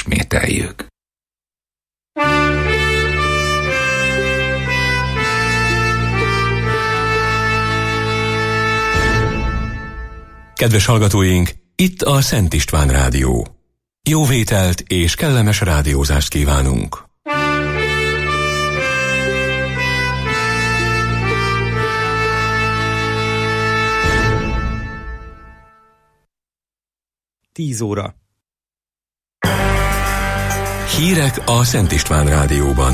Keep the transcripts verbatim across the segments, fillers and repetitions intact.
megismételjük. Kedves hallgatóink, itt a Szent István Rádió. Jó vételt és kellemes rádiózást kívánunk! tíz óra. Hírek a Szent István Rádióban.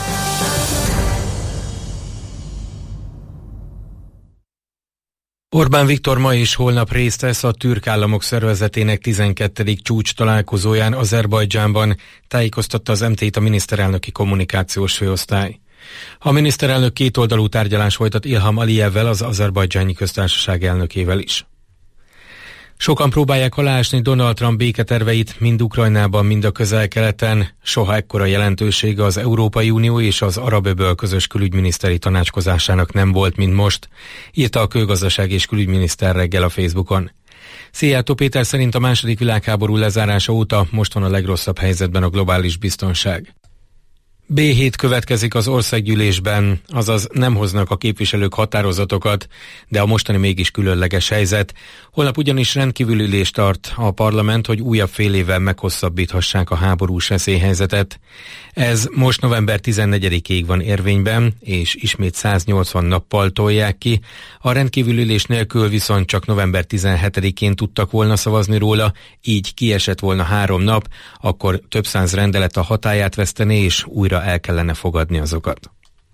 Orbán Viktor ma és holnap részt vesz a Türk Államok Szervezetének tizenkettedik csúcs találkozóján Azerbajdzsánban, tájékoztatta az em té-t a miniszterelnöki kommunikációs főosztály. A miniszterelnök kétoldalú tárgyalás folytat Ilham Aliyevvel, az Azerbajdzsáni Köztársaság elnökével is. Sokan próbálják aláásni Donald Trump béketerveit, mind Ukrajnában, mind a Közel-Keleten. Soha ekkora jelentősége az Európai Unió és az Arab-öböl közös külügyminiszteri tanácskozásának nem volt, mint most, írta a Külgazdaság és Külügyminiszter reggel a Facebookon. Szijjártó Péter szerint a második világháború lezárása óta most van a legrosszabb helyzetben a globális biztonság. bé hét következik az országgyűlésben, azaz nem hoznak a képviselők határozatokat, de a mostani mégis különleges helyzet. Holnap ugyanis rendkívüli ülést tart a parlament, hogy újabb fél évvel meghosszabbíthassák a háborús veszélyhelyzetet. Ez most november tizennegyedikéig van érvényben, és ismét száznyolcvan nappal tolják ki. A rendkívüli ülés nélkül viszont csak november tizenhetedikén tudtak volna szavazni róla, így kiesett volna három nap, akkor több száz rendelet a hatályát vesztené, és újra el kellene fogadni azokat.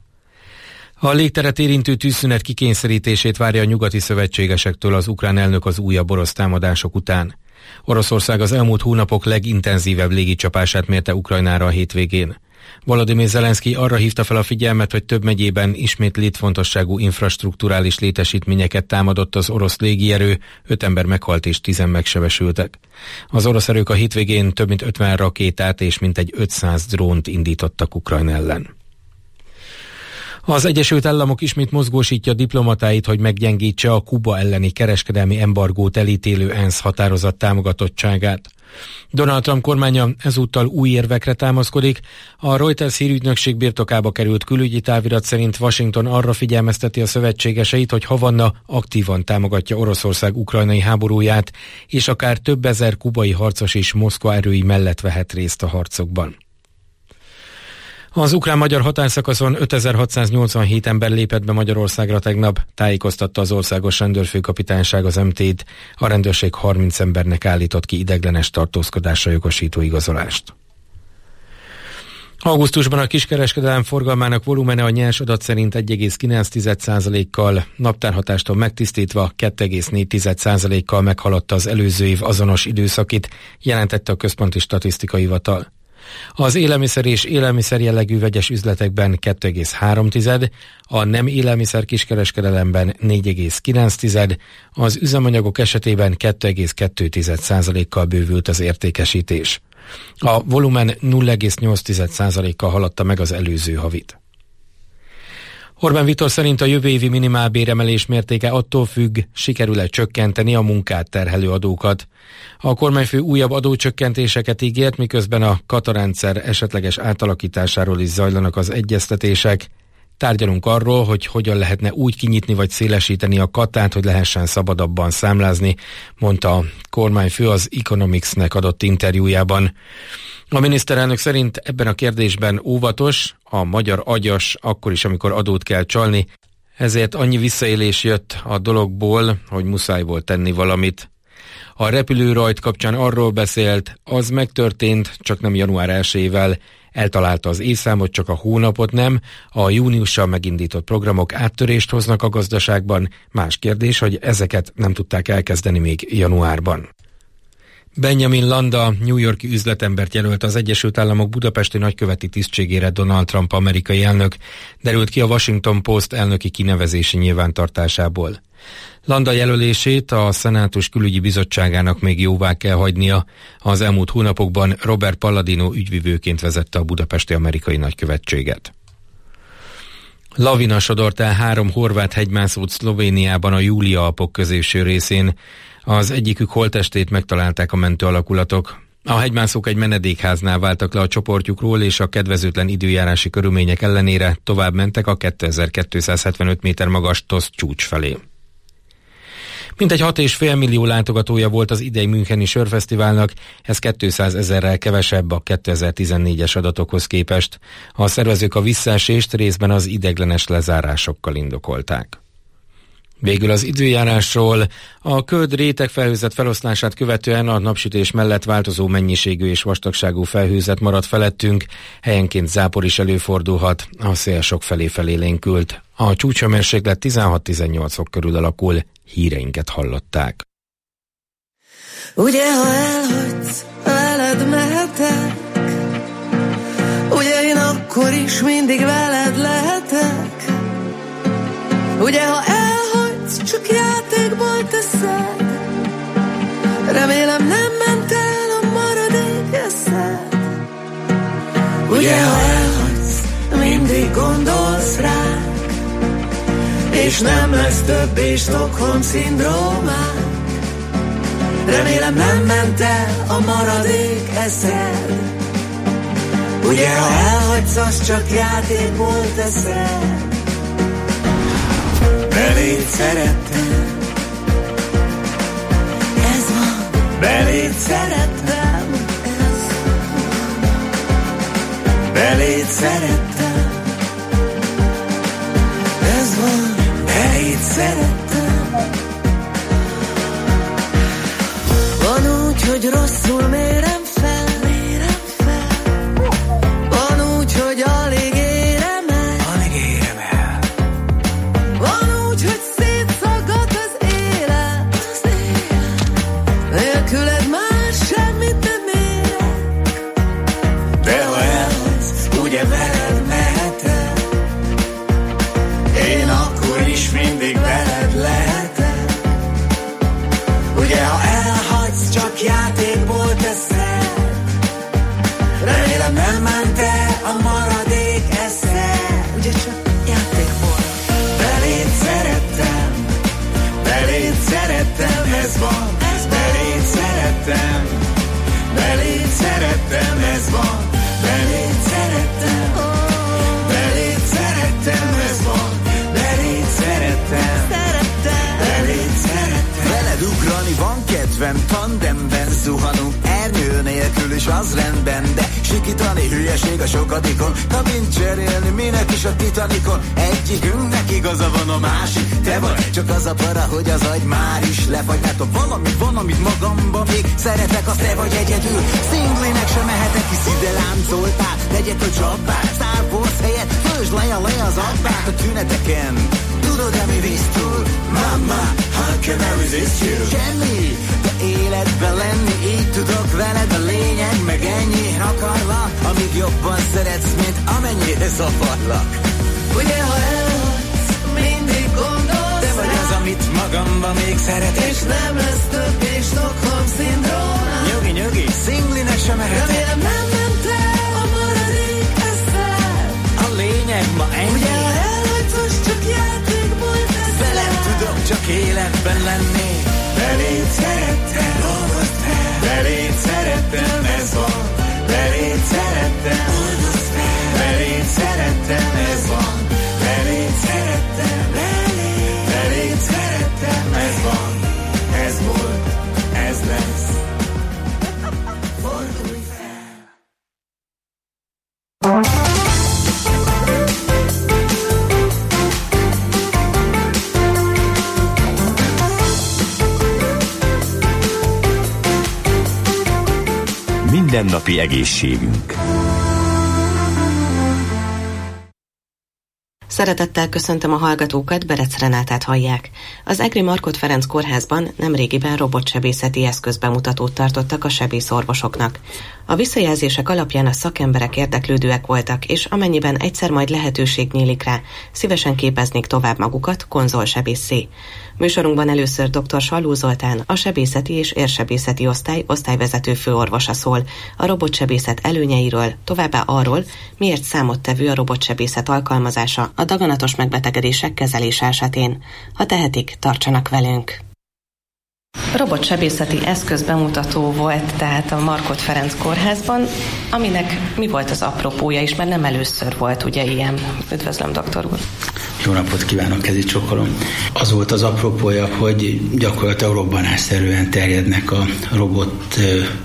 A légteret érintő tűzszünet kikényszerítését várja a nyugati szövetségesektől az ukrán elnök az újabb orosz támadások után. Oroszország az elmúlt hónapok legintenzívebb légicsapását mérte Ukrajnára a hétvégén. Volodymyr Zelenszky arra hívta fel a figyelmet, hogy több megyében ismét létfontosságú infrastrukturális létesítményeket támadott az orosz légierő, öt ember meghalt és tízen megsebesültek. Az orosz erők a hétvégén több mint ötven rakétát és mintegy ötszáz drónt indítottak Ukrajna ellen. Az Egyesült Államok ismét mozgósítja diplomatáit, hogy meggyengítse a Kuba elleni kereskedelmi embargót elítélő ENSZ határozat támogatottságát. Donald Trump kormánya ezúttal új érvekre támaszkodik. A Reuters hírügynökség birtokába került külügyi távirat szerint Washington arra figyelmezteti a szövetségeseit, hogy Havanna aktívan támogatja Oroszország ukrajnai háborúját, és akár több ezer kubai harcos is Moszkva erői mellett vehet részt a harcokban. Az ukrán-magyar határszakaszon ötezer-hatszáznyolcvanhét ember lépett be Magyarországra tegnap, tájékoztatta az Országos Rendőrfőkapitányság az em té-t. A rendőrség harminc embernek állított ki ideiglenes tartózkodásra jogosító igazolást. Augusztusban a kiskereskedelem forgalmának volumene a nyers adat szerint egy egész kilenc százalékkal, naptárhatástól megtisztítva két egész négy százalékkal meghaladta az előző év azonos időszakit, jelentette a Központi Statisztikai Hivatal. Az élelmiszer és élelmiszer jellegű vegyes üzletekben két egész három, a nem élelmiszer kiskereskedelemben négy egész kilenc, az üzemanyagok esetében két egész kettő százalékkal bővült az értékesítés. A volumen nulla egész nyolc százalékkal haladta meg az előző havit. Orbán Viktor szerint a jövő évi minimálbéremelés mértéke attól függ, sikerül-e csökkenteni a munkát terhelő adókat. A kormányfő újabb adócsökkentéseket ígért, miközben a katarendszer esetleges átalakításáról is zajlanak az egyeztetések. Tárgyalunk arról, hogy hogyan lehetne úgy kinyitni vagy szélesíteni a katát, hogy lehessen szabadabban számlázni, mondta a kormányfő az Economics-nek adott interjújában. A miniszterelnök szerint ebben a kérdésben óvatos, a magyar agyas akkor is, amikor adót kell csalni, ezért annyi visszaélés jött a dologból, hogy muszáj volt tenni valamit. A repülőrajt kapcsán arról beszélt, az megtörtént, csak nem január elsejével, eltalálta az évszámot, csak a hónapot nem, a júniussal megindított programok áttörést hoznak a gazdaságban, más kérdés, hogy ezeket nem tudták elkezdeni még januárban. Benjamin Landa New Yorki üzletembert jelölt az Egyesült Államok budapesti nagyköveti tisztségére Donald Trump amerikai elnök, derült ki a Washington Post elnöki kinevezési nyilvántartásából. Landa jelölését a Szenátus Külügyi Bizottságának még jóvá kell hagynia. Az elmúlt hónapokban Robert Palladino ügyvivőként vezette a budapesti amerikai nagykövetséget. Lavina sodort el három horvát hegymászót Szlovéniában a Júlia-Alpok középső részén. Az egyikük holttestét megtalálták a mentő alakulatok. A hegymászók egy menedékháznál váltak le a csoportjukról, és a kedvezőtlen időjárási körülmények ellenére tovább mentek a kétezer-kétszázhetvenöt méter magas TOSZ csúcs felé. Mintegy hat és fél millió látogatója volt az idei Müncheni Sörfesztiválnak, ez kétszázezerrel kevesebb a kétezer-tizennégyes adatokhoz képest. A szervezők a visszaesést részben az ideiglenes lezárásokkal indokolták. Végül az időjárásról. A köd réteg felhőzet feloszlását követően a napsütés mellett változó mennyiségű és vastagságú felhőzet maradt felettünk, helyenként zápor is előfordulhat, a szél sokfelé felélénkült. A csúcshőmérséklet tizenhat-tizennyolc fok körül alakul, híreinket hallották. Ugye, ha elhagysz, veled mehetek, ugye én akkor is mindig veled lehetek, ugye, ha elhagysz, csak játékból teszed, remélem nem ment el a maradék eszed. Ugye, ha elhagysz, mindig gondolsz ránk, és nem lesz többé Stockholm-szindrómánk, remélem nem ment el a maradék eszed. Ugye, ha elhagysz, az csak játékból teszed. Beléd szerettem, ez van. Beléd szerettem, ez van. Beléd szerettem, ez van. Beléd szerettem. Van úgy, hogy rosszul mérem fel, mérem fel. Van úgy, hogy alig érem el, alig érem el. Van úgy, hogy szétszaggat az élet, az élet. Nélküled már semmit nem érek. De ha elhagysz, ugye veled mehetek, én akkor is mindig veled lehetek. Ugye, ha elhagysz, csak játékból teszed, remélem nem ment el a maradék eszed. Ugye csak játékból. Beléd szerettem, beléd szerettem, ez van. Beléd szerettem, beléd szerettem, ez van. Beléd szerettem, beléd szerettem, ez van. Beléd szerettem, beléd szerettem. Veled ugrani van kedvem, tandemben zuhanunk, ernyő nélkül is az rendben, de sikítani hülyeség a sokadikon, kabint cserélni minek is a Titanicon. Egyikünknek igaza van, a másik te vagy, csak az a para, hogy az agy már is lefagy. Hát ha valami van, amit magamban még szeretek, az te vagy egyedül. Szinglinek sem mehetek, hisz ide láncoltál, legyek a csapát, Star Wars helyett fölösd le a le az abbát a tüneteken. Tudod, ami víztúl, mama, how can I resist you? Semmi, de életben lenni, így tudok veled, a lényeg meg ennyi. Én akarlak, amíg jobban szeretsz, mint amennyire zavarlak. Ugye, ha elhagysz, mindig gondolsz te vagy az, amit magamban még szeretek, és nem lesz többé Stockholm-szindrómám. Nyugi, nyugi, szinglinek sem mehetek, remélem nem ment el a maradék eszed. a lényeg ma ennyi. Ugye, ha elhagysz, az csak játékból teszed, veled tudok csak életben lenni. beléd szerettem, dolgozd fel, Beléd szerettem, ez van. Beléd szerettem, dolgozd fel, beléd szerettem, ez van. Beléd szerettem, beléd. beléd szerettem, ez van. Ez volt, ez lesz. Fordulj fel. Mindennapi egészségünk. Szeretettel köszöntöm a hallgatókat, Berec Renátát hallják. Az Egri Markhot Ferenc kórházban nemrégiben robotsebészeti eszközbemutatót tartottak a sebészorvosoknak. A visszajelzések alapján a szakemberek érdeklődőek voltak, és amennyiben egyszer majd lehetőség nyílik rá, szívesen képeznék tovább magukat konzolsebészé. Műsorunkban először dr. Salló Zoltán, a sebészeti és érsebészeti osztály osztályvezető főorvosa szól a robotsebészet előnyeiről, továbbá arról, miért számottevő a robotsebészet alkalmazása a daganatos megbetegedések kezelése esetén. Ha tehetik, tartsanak velünk! Robotsebészeti eszköz bemutató volt tehát a Markhot Ferenc Kórházban, aminek mi volt az apropója is, mert nem először volt ugye ilyen. Üdvözlöm, doktor úr! Jó napot kívánok, kezi csokolom! Az volt az apropója, hogy gyakorlatilag robbanásszerűen terjednek a robot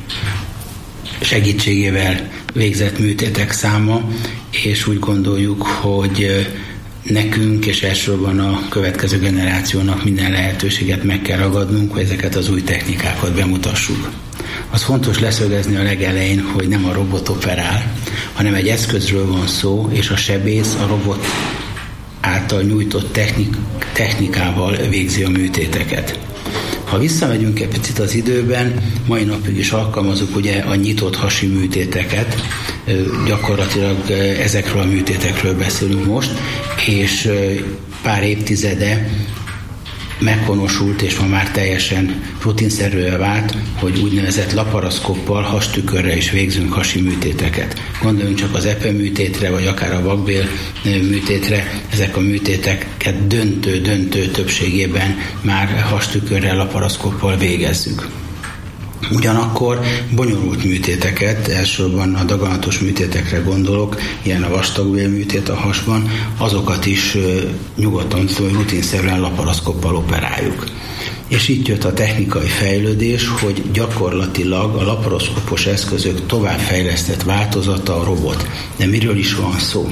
segítségével végzett műtétek száma, és úgy gondoljuk, hogy nekünk és elsősorban a következő generációnak minden lehetőséget meg kell ragadnunk, hogy ezeket az új technikákat bemutassuk. Az fontos leszögezni a legelején, hogy nem a robot operál, hanem egy eszközről van szó, és a sebész a robot által nyújtott technik, technikával végzi a műtéteket. Ha visszamegyünk egy picit az időben, mai napig is alkalmazunk ugye a nyitott hasi műtéteket, gyakorlatilag ezekről a műtétekről beszélünk most, és pár évtizede meghonosult, és ma már teljesen rutinszerűen vált, hogy úgynevezett laparaszkoppal, hastükörre is végzünk hasi műtéteket. Gondoljunk csak az epe műtétre, vagy akár a vakbél műtétre, ezek a műtéteket döntő-döntő többségében már hastükörrel, laparaszkoppal végezzük. Ugyanakkor bonyolult műtéteket, elsősorban a daganatos műtétekre gondolok, ilyen a vastagbél műtét a hasban, azokat is nyugodtan, rutinszerűen laparaszkoppal operáljuk. És itt jött a technikai fejlődés, hogy gyakorlatilag a laparaszkopos eszközök továbbfejlesztett változata a robot. De miről is van szó?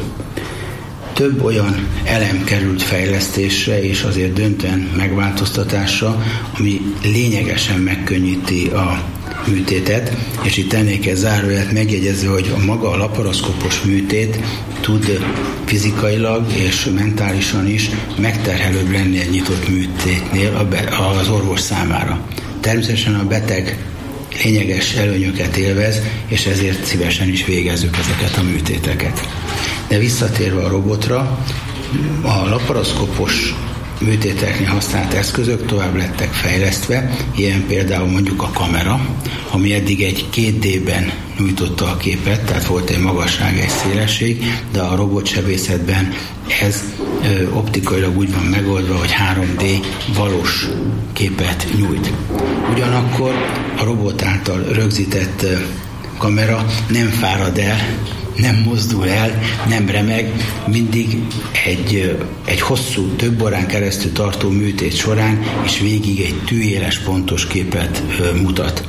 Több olyan elem került fejlesztésre, és azért döntően megváltoztatásra, ami lényegesen megkönnyíti a műtétet, és itt tennék egy zárójelet megjegyezve, hogy a maga a laparaszkopos műtét tud fizikailag és mentálisan is megterhelőbb lenni egy nyitott műtétnél az orvos számára. Természetesen a beteg lényeges előnyöket élvez, és ezért szívesen is végezzük ezeket a műtéteket. De visszatérve a robotra, a laparaszkopos műtéteknél használt eszközök tovább lettek fejlesztve, ilyen például mondjuk a kamera, ami eddig egy két dé-ben nyújtotta a képet, tehát volt egy magasság, egy szélesség, de a robotsebészetben ez ö, optikailag úgy van megoldva, hogy három dé valós képet nyújt. Ugyanakkor a robot által rögzített ö, kamera nem fárad el, nem mozdul el, nem remeg, mindig egy, egy hosszú, több órán keresztül tartó műtét során, és végig egy tűéles, pontos képet mutat.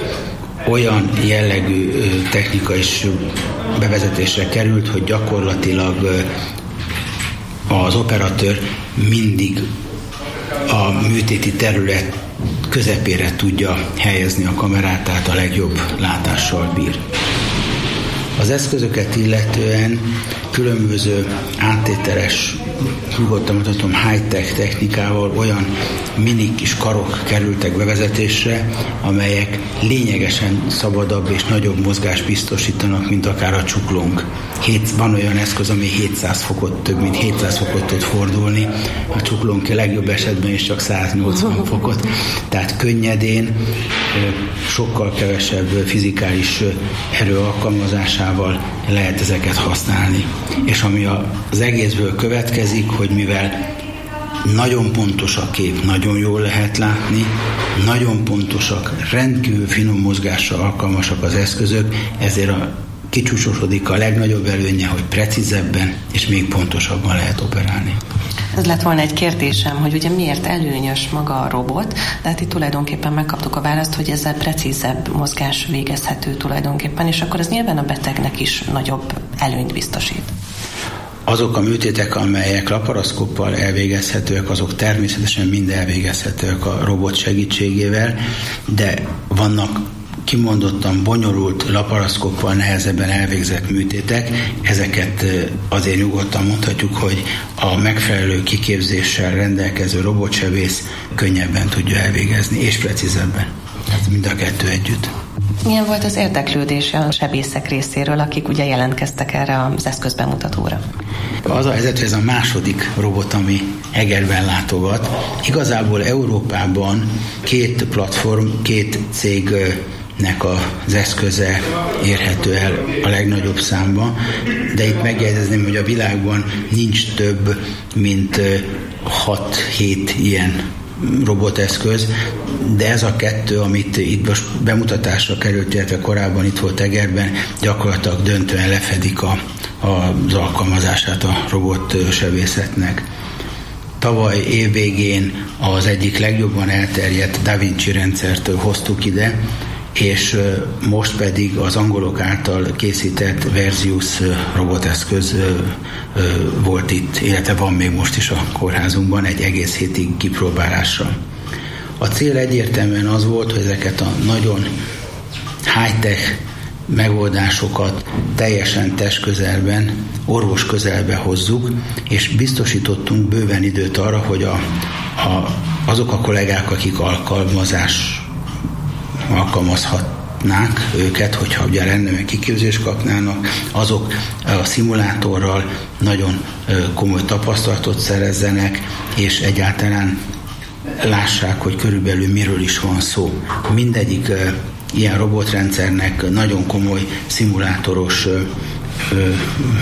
Olyan jellegű technika is bevezetésre került, hogy gyakorlatilag az operatőr mindig a műtéti terület közepére tudja helyezni a kamerát, tehát a legjobb látással bír. Az eszközöket illetően különböző áttételes, nyugodtan mutatom, high-tech technikával olyan mini kis karok kerültek bevezetésre, amelyek lényegesen szabadabb és nagyobb mozgást biztosítanak, mint akár a csuklónk. Hét, van olyan eszköz, ami hétszáz fokot, több mint hétszáz fokot tud fordulni, a csuklónk legjobb esetben is csak száznyolcvan fokot. Tehát könnyedén, sokkal kevesebb fizikális erő alkalmazásával lehet ezeket használni. És ami az egészből következik, hogy mivel nagyon pontos a kép, nagyon jól lehet látni, nagyon pontosak, rendkívül finom mozgásra alkalmasak az eszközök, ezért a kicsúcsosodik a legnagyobb előnye, hogy precízebben és még pontosabban lehet operálni. Ez lett volna egy kérdésem, hogy ugye miért előnyös maga a robot, de hát itt tulajdonképpen megkaptuk a választ, hogy ezzel precízebb mozgás végezhető tulajdonképpen, és akkor ez nyilván a betegnek is nagyobb előnyt biztosít. Azok a műtétek, amelyek laparaszkoppal elvégezhetőek, azok természetesen mind elvégezhetőek a robot segítségével, de vannak kimondottan bonyolult, laparaszkoppal nehezebben elvégzett műtétek, ezeket azért nyugodtan mondhatjuk, hogy a megfelelő kiképzéssel rendelkező robotsebész könnyebben tudja elvégezni, és precízebben. Tehát mind a kettő együtt. Milyen volt az érdeklődése a sebészek részéről, akik ugye jelentkeztek erre az eszközbemutatóra? Az a helyzet, hogy ez a második robot, ami Egerben látogat. Igazából Európában két platform, két cég nek az eszköze érhető el a legnagyobb számban, de itt megjegyezném, hogy a világban nincs több, mint hat-hét ilyen roboteszköz, de ez a kettő, amit itt most bemutatásra került, illetve korábban itt volt Egerben, gyakorlatilag döntően lefedik a, a, az alkalmazását a robotsebészetnek. Tavaly évvégén az egyik legjobban elterjedt Da Vinci rendszert hoztuk ide, és most pedig az angolok által készített Versius roboteszköz volt itt, illetve van még most is a kórházunkban egy egész hétig kipróbálásra. A cél egyértelműen az volt, hogy ezeket a nagyon high-tech megoldásokat teljesen testközelben, orvos közelbe hozzuk, és biztosítottunk bőven időt arra, hogy a, a, azok a kollégák, akik alkalmazás alkalmazhatnák őket, hogyha ugye rendben kiképzést kapnának, azok a szimulátorral nagyon komoly tapasztalatot szerezzenek, és egyáltalán lássák, hogy körülbelül miről is van szó. Mindegyik ilyen robotrendszernek nagyon komoly szimulátoros ö, ö,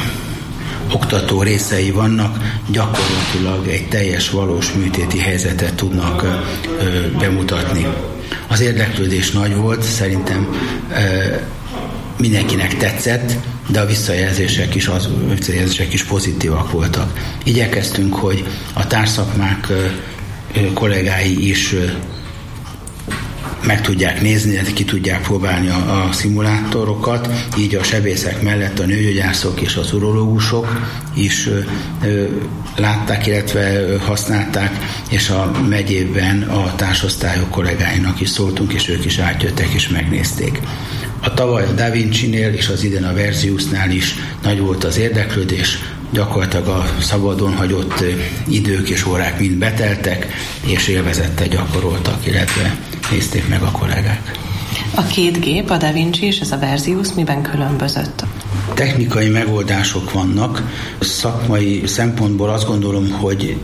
oktató részei vannak, gyakorlatilag egy teljes valós műtéti helyzetet tudnak ö, ö, bemutatni. Az érdeklődés nagy volt, szerintem ö, mindenkinek tetszett, de a visszajelzések is, az, visszajelzések is pozitívak voltak. Igyekeztünk, hogy a társszakmák ö, ö, kollégái is ö, meg tudják nézni, ki tudják próbálni a, a szimulátorokat, így a sebészek mellett a nőgyógyászok és az urológusok is ö, ö, látták, illetve ö, használták, és a megyében a társosztályok kollégáinak is szóltunk, és ők is átjöttek és megnézték. A tavaly a Da Vinci-nél és az idén a Versiusnál is nagy volt az érdeklődés, gyakorlatilag a szabadon hagyott idők és órák mind beteltek, és élvezettel gyakoroltak, illetve nézték meg a kollégák. A két gép, a Da Vinci és ez a Versius miben különbözött? Technikai megoldások vannak. Szakmai szempontból azt gondolom, hogy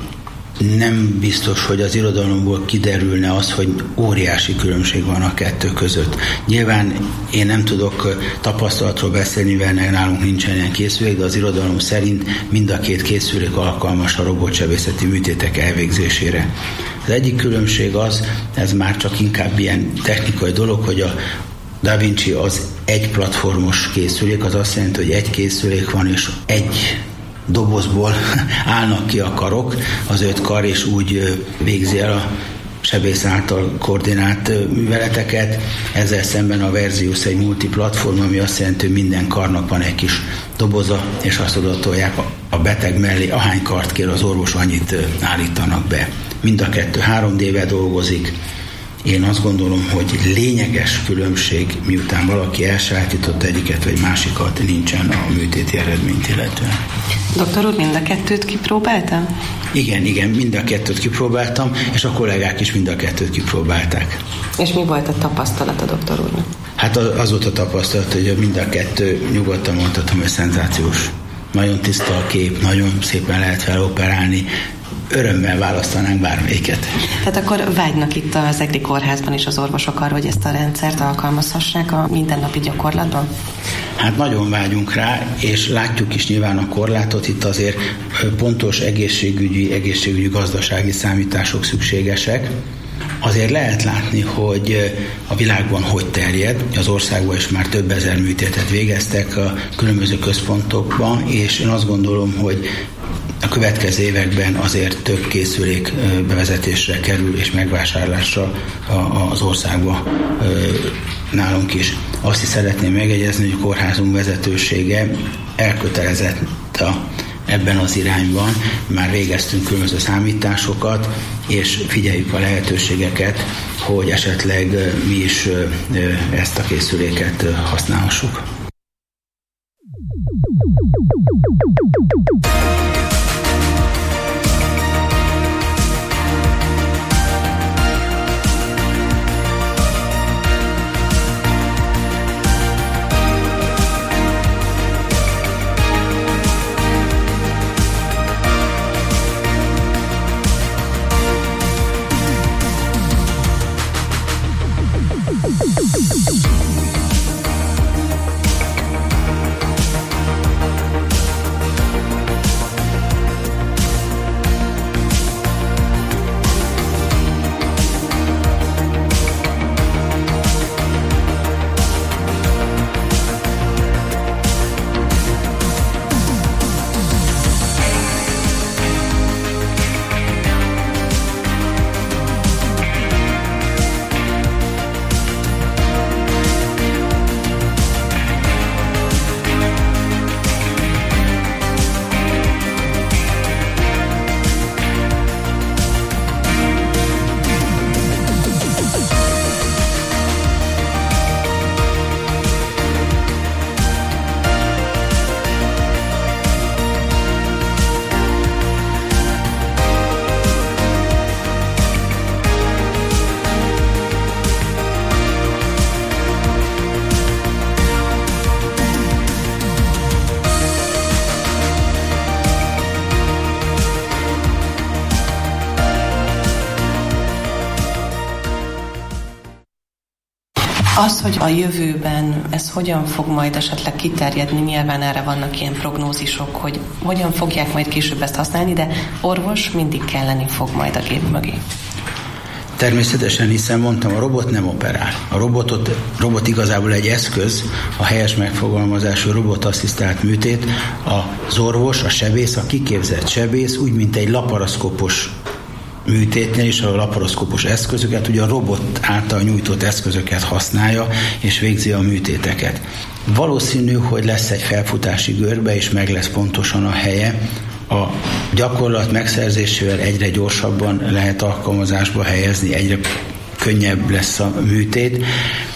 nem biztos, hogy az irodalomból kiderülne az, hogy óriási különbség van a kettő között. Nyilván én nem tudok tapasztalatról beszélni, mivel nálunk nincsen ilyen készülék, de az irodalom szerint mind a két készülék alkalmas a robotsebészeti műtétek elvégzésére. Az egyik különbség az, ez már csak inkább ilyen technikai dolog, hogy a Da Vinci az egy platformos készülék, az azt jelenti, hogy egy készülék van, és egy dobozból állnak ki a karok, az öt kar, és úgy végzi el a sebész által koordinált műveleteket. Ezzel szemben a Versius egy multiplatform, ami azt jelenti, hogy minden karnak van egy kis doboza, és azt oda tolják a beteg mellé, ahány kart kér az orvos, annyit állítanak be. Mind a kettő három dé-vel dolgozik. Én azt gondolom, hogy lényeges különbség, miután valaki elsajátított egyiket vagy másikat, nincsen a műtéti eredményt illetően. Doktor úr, mind a kettőt kipróbáltam? Igen, igen, mind a kettőt kipróbáltam, és a kollégák is mind a kettőt kipróbálták. És mi volt a tapasztalata, doktor úrnak? Hát az volt a tapasztalat, hogy mind a kettő, nyugodtan mondhatom, hogy szenzációs. Nagyon tiszta a kép, nagyon szépen lehet feloperálni, örömmel választanánk bármelyiket. Tehát akkor vágynak itt az EGRI kórházban is az orvosok arra, hogy ezt a rendszert alkalmazhassák a mindennapi gyakorlatban? Hát nagyon vágyunk rá, és látjuk is nyilván a korlátot, itt azért pontos egészségügyi, egészségügyi gazdasági számítások szükségesek. Azért lehet látni, hogy a világban hogy terjed, az országban is már több ezer műtétet végeztek a különböző központokban, és én azt gondolom, hogy a következő években azért több készülék bevezetésre kerül és megvásárlásra az országban nálunk is. Azt is szeretném megjegyezni, hogy a kórházunk vezetősége elkötelezett a ebben az irányban. Már végeztünk különböző számításokat, és figyeljük a lehetőségeket, hogy esetleg mi is ezt a készüléket használhassuk. Az, hogy a jövőben ez hogyan fog majd esetleg kiterjedni, nyilván erre vannak ilyen prognózisok, hogy hogyan fogják majd később ezt használni, de orvos mindig kelleni fog majd a gép mögé. Természetesen, hiszen mondtam, a robot nem operál. A robotot, robot igazából egy eszköz, a helyes megfogalmazású robotasszisztált műtét, az orvos, a sebész, a kiképzett sebész, úgy, mint egy laparoszkópos műtétnél is a laparoszkópos eszközöket, ugye a robot által nyújtott eszközöket használja, és végzi a műtéteket. Valószínű, hogy lesz egy felfutási görbe, és meg lesz pontosan a helye. A gyakorlat megszerzésével egyre gyorsabban lehet alkalmazásba helyezni, egyre könnyebb lesz a műtét.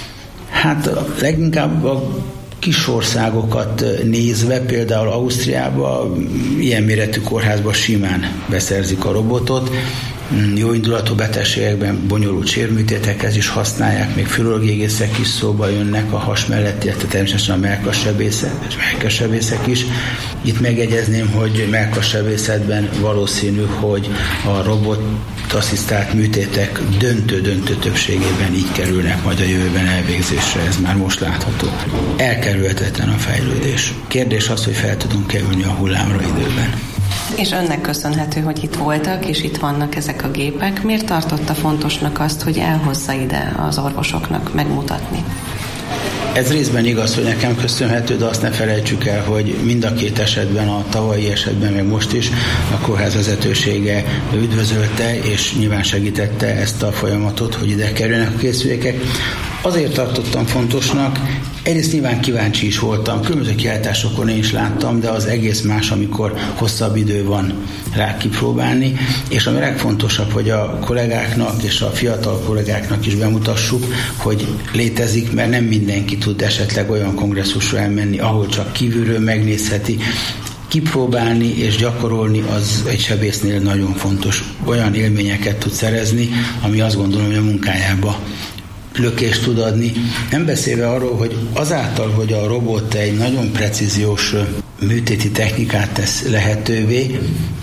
Hát leginkább a kis országokat nézve, például Ausztriában ilyen méretű kórházban simán beszerzik a robotot, jó indulatú betegségekben bonyolult sérműtétekhez is használják, még filológiégészek is szóba jönnek a has mellett, illetve természetesen a mellkassebészek, mellkassebészek is. Itt megjegyezném, hogy mellkassebészetben valószínű, hogy a robotasszisztált műtétek döntő-döntő többségében így kerülnek majd a jövőben elvégzésre, ez már most látható. Elkerülhetetlen a fejlődés. Kérdés az, hogy fel tudunk-e ülni a hullámra időben. És önnek köszönhető, hogy itt voltak, és itt vannak ezek a gépek. Miért tartotta fontosnak azt, hogy elhozza ide az orvosoknak megmutatni? Ez részben igaz, hogy nekem köszönhető, de azt ne felejtsük el, hogy mind a két esetben, a tavalyi esetben, meg most is a kórház vezetősége üdvözölte, és nyilván segítette ezt a folyamatot, hogy ide kerüljenek a készülékek. Azért tartottam fontosnak, egyrészt nyilván kíváncsi is voltam, különböző kiállításokon én is láttam, de az egész más, amikor hosszabb idő van rá kipróbálni, és ami legfontosabb, hogy a kollégáknak és a fiatal kollégáknak is bemutassuk, hogy létezik, mert nem mindenki tud esetleg olyan kongresszusra elmenni, ahol csak kívülről megnézheti. Kipróbálni és gyakorolni az egy sebésznél nagyon fontos. Olyan élményeket tud szerezni, ami azt gondolom, hogy a munkájába lökést tud adni. Nem beszélve arról, hogy azáltal, hogy a robot egy nagyon precíziós műtéti technikát tesz lehetővé,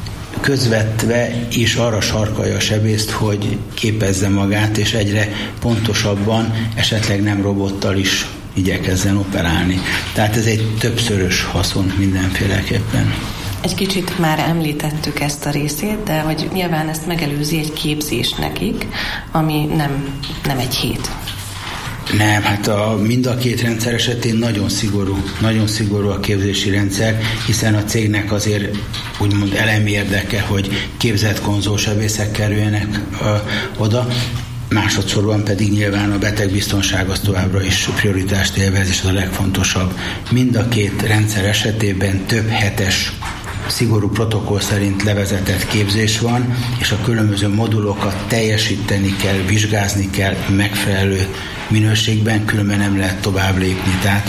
közvetve is arra sarkalja a sebészt, hogy képezze magát, és egyre pontosabban, esetleg nem robottal is igyekezzen operálni. Tehát ez egy többszörös haszon mindenféleképpen. Egy kicsit már említettük ezt a részét, de hogy nyilván ezt megelőzi egy képzés nekik, ami nem, nem egy hét. Nem, hát a, mind a két rendszer esetén nagyon szigorú, nagyon szigorú a képzési rendszer, hiszen a cégnek azért úgymond elemi érdeke, hogy képzett konzolsebészek kerüljenek ö, oda, másodszorban pedig nyilván a betegbiztonság az továbbra is prioritást élvez, és az a legfontosabb. Mind a két rendszer esetében több hetes szigorú protokoll szerint levezetett képzés van, és a különböző modulokat teljesíteni kell, vizsgázni kell megfelelő minőségben, különben nem lehet tovább lépni. Tehát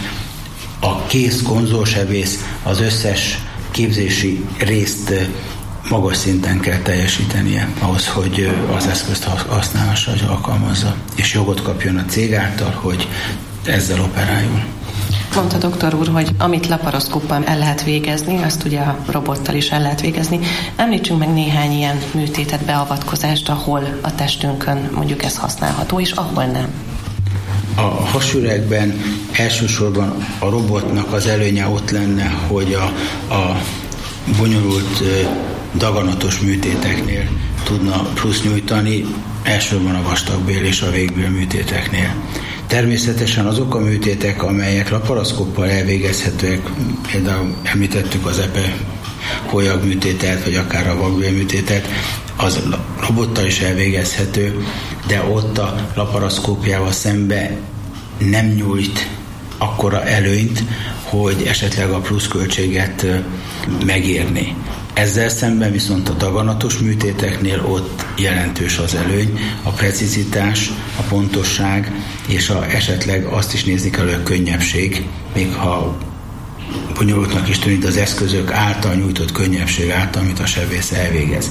a kész konzolsebész az összes képzési részt magas szinten kell teljesítenie ahhoz, hogy az eszközt használhassa, hogy alkalmazza, és jogot kapjon a cég által, hogy ezzel operáljon. Mondta doktor úr, hogy amit laparoszkóppal el lehet végezni, azt ugye a robottal is el lehet végezni. Említsünk meg néhány ilyen műtétet, beavatkozást, ahol a testünkön mondjuk ez használható, és ahol nem. A hasüregben elsősorban a robotnak az előnye ott lenne, hogy a, a bonyolult daganatos műtéteknél tudna plusz nyújtani, elsősorban a vastagbél és a végbél műtéteknél. Természetesen azok a műtétek, amelyek laparoszkóppal elvégezhetőek, például említettük az epe hólyag műtétet, vagy akár a vakbél műtétet, az robottal is elvégezhető, de ott a laparoszkópiával szembe nem nyújt akkora előnyt, hogy esetleg a pluszköltséget megérni. Ezzel szemben viszont a daganatos műtéteknél ott jelentős az előny, a precizitás, a pontosság, és a, esetleg azt is nézni kell, hogy a könnyebbség, még ha bonyolultnak is tűnik, az eszközök által nyújtott könnyebbség által, amit a sebész elvégez.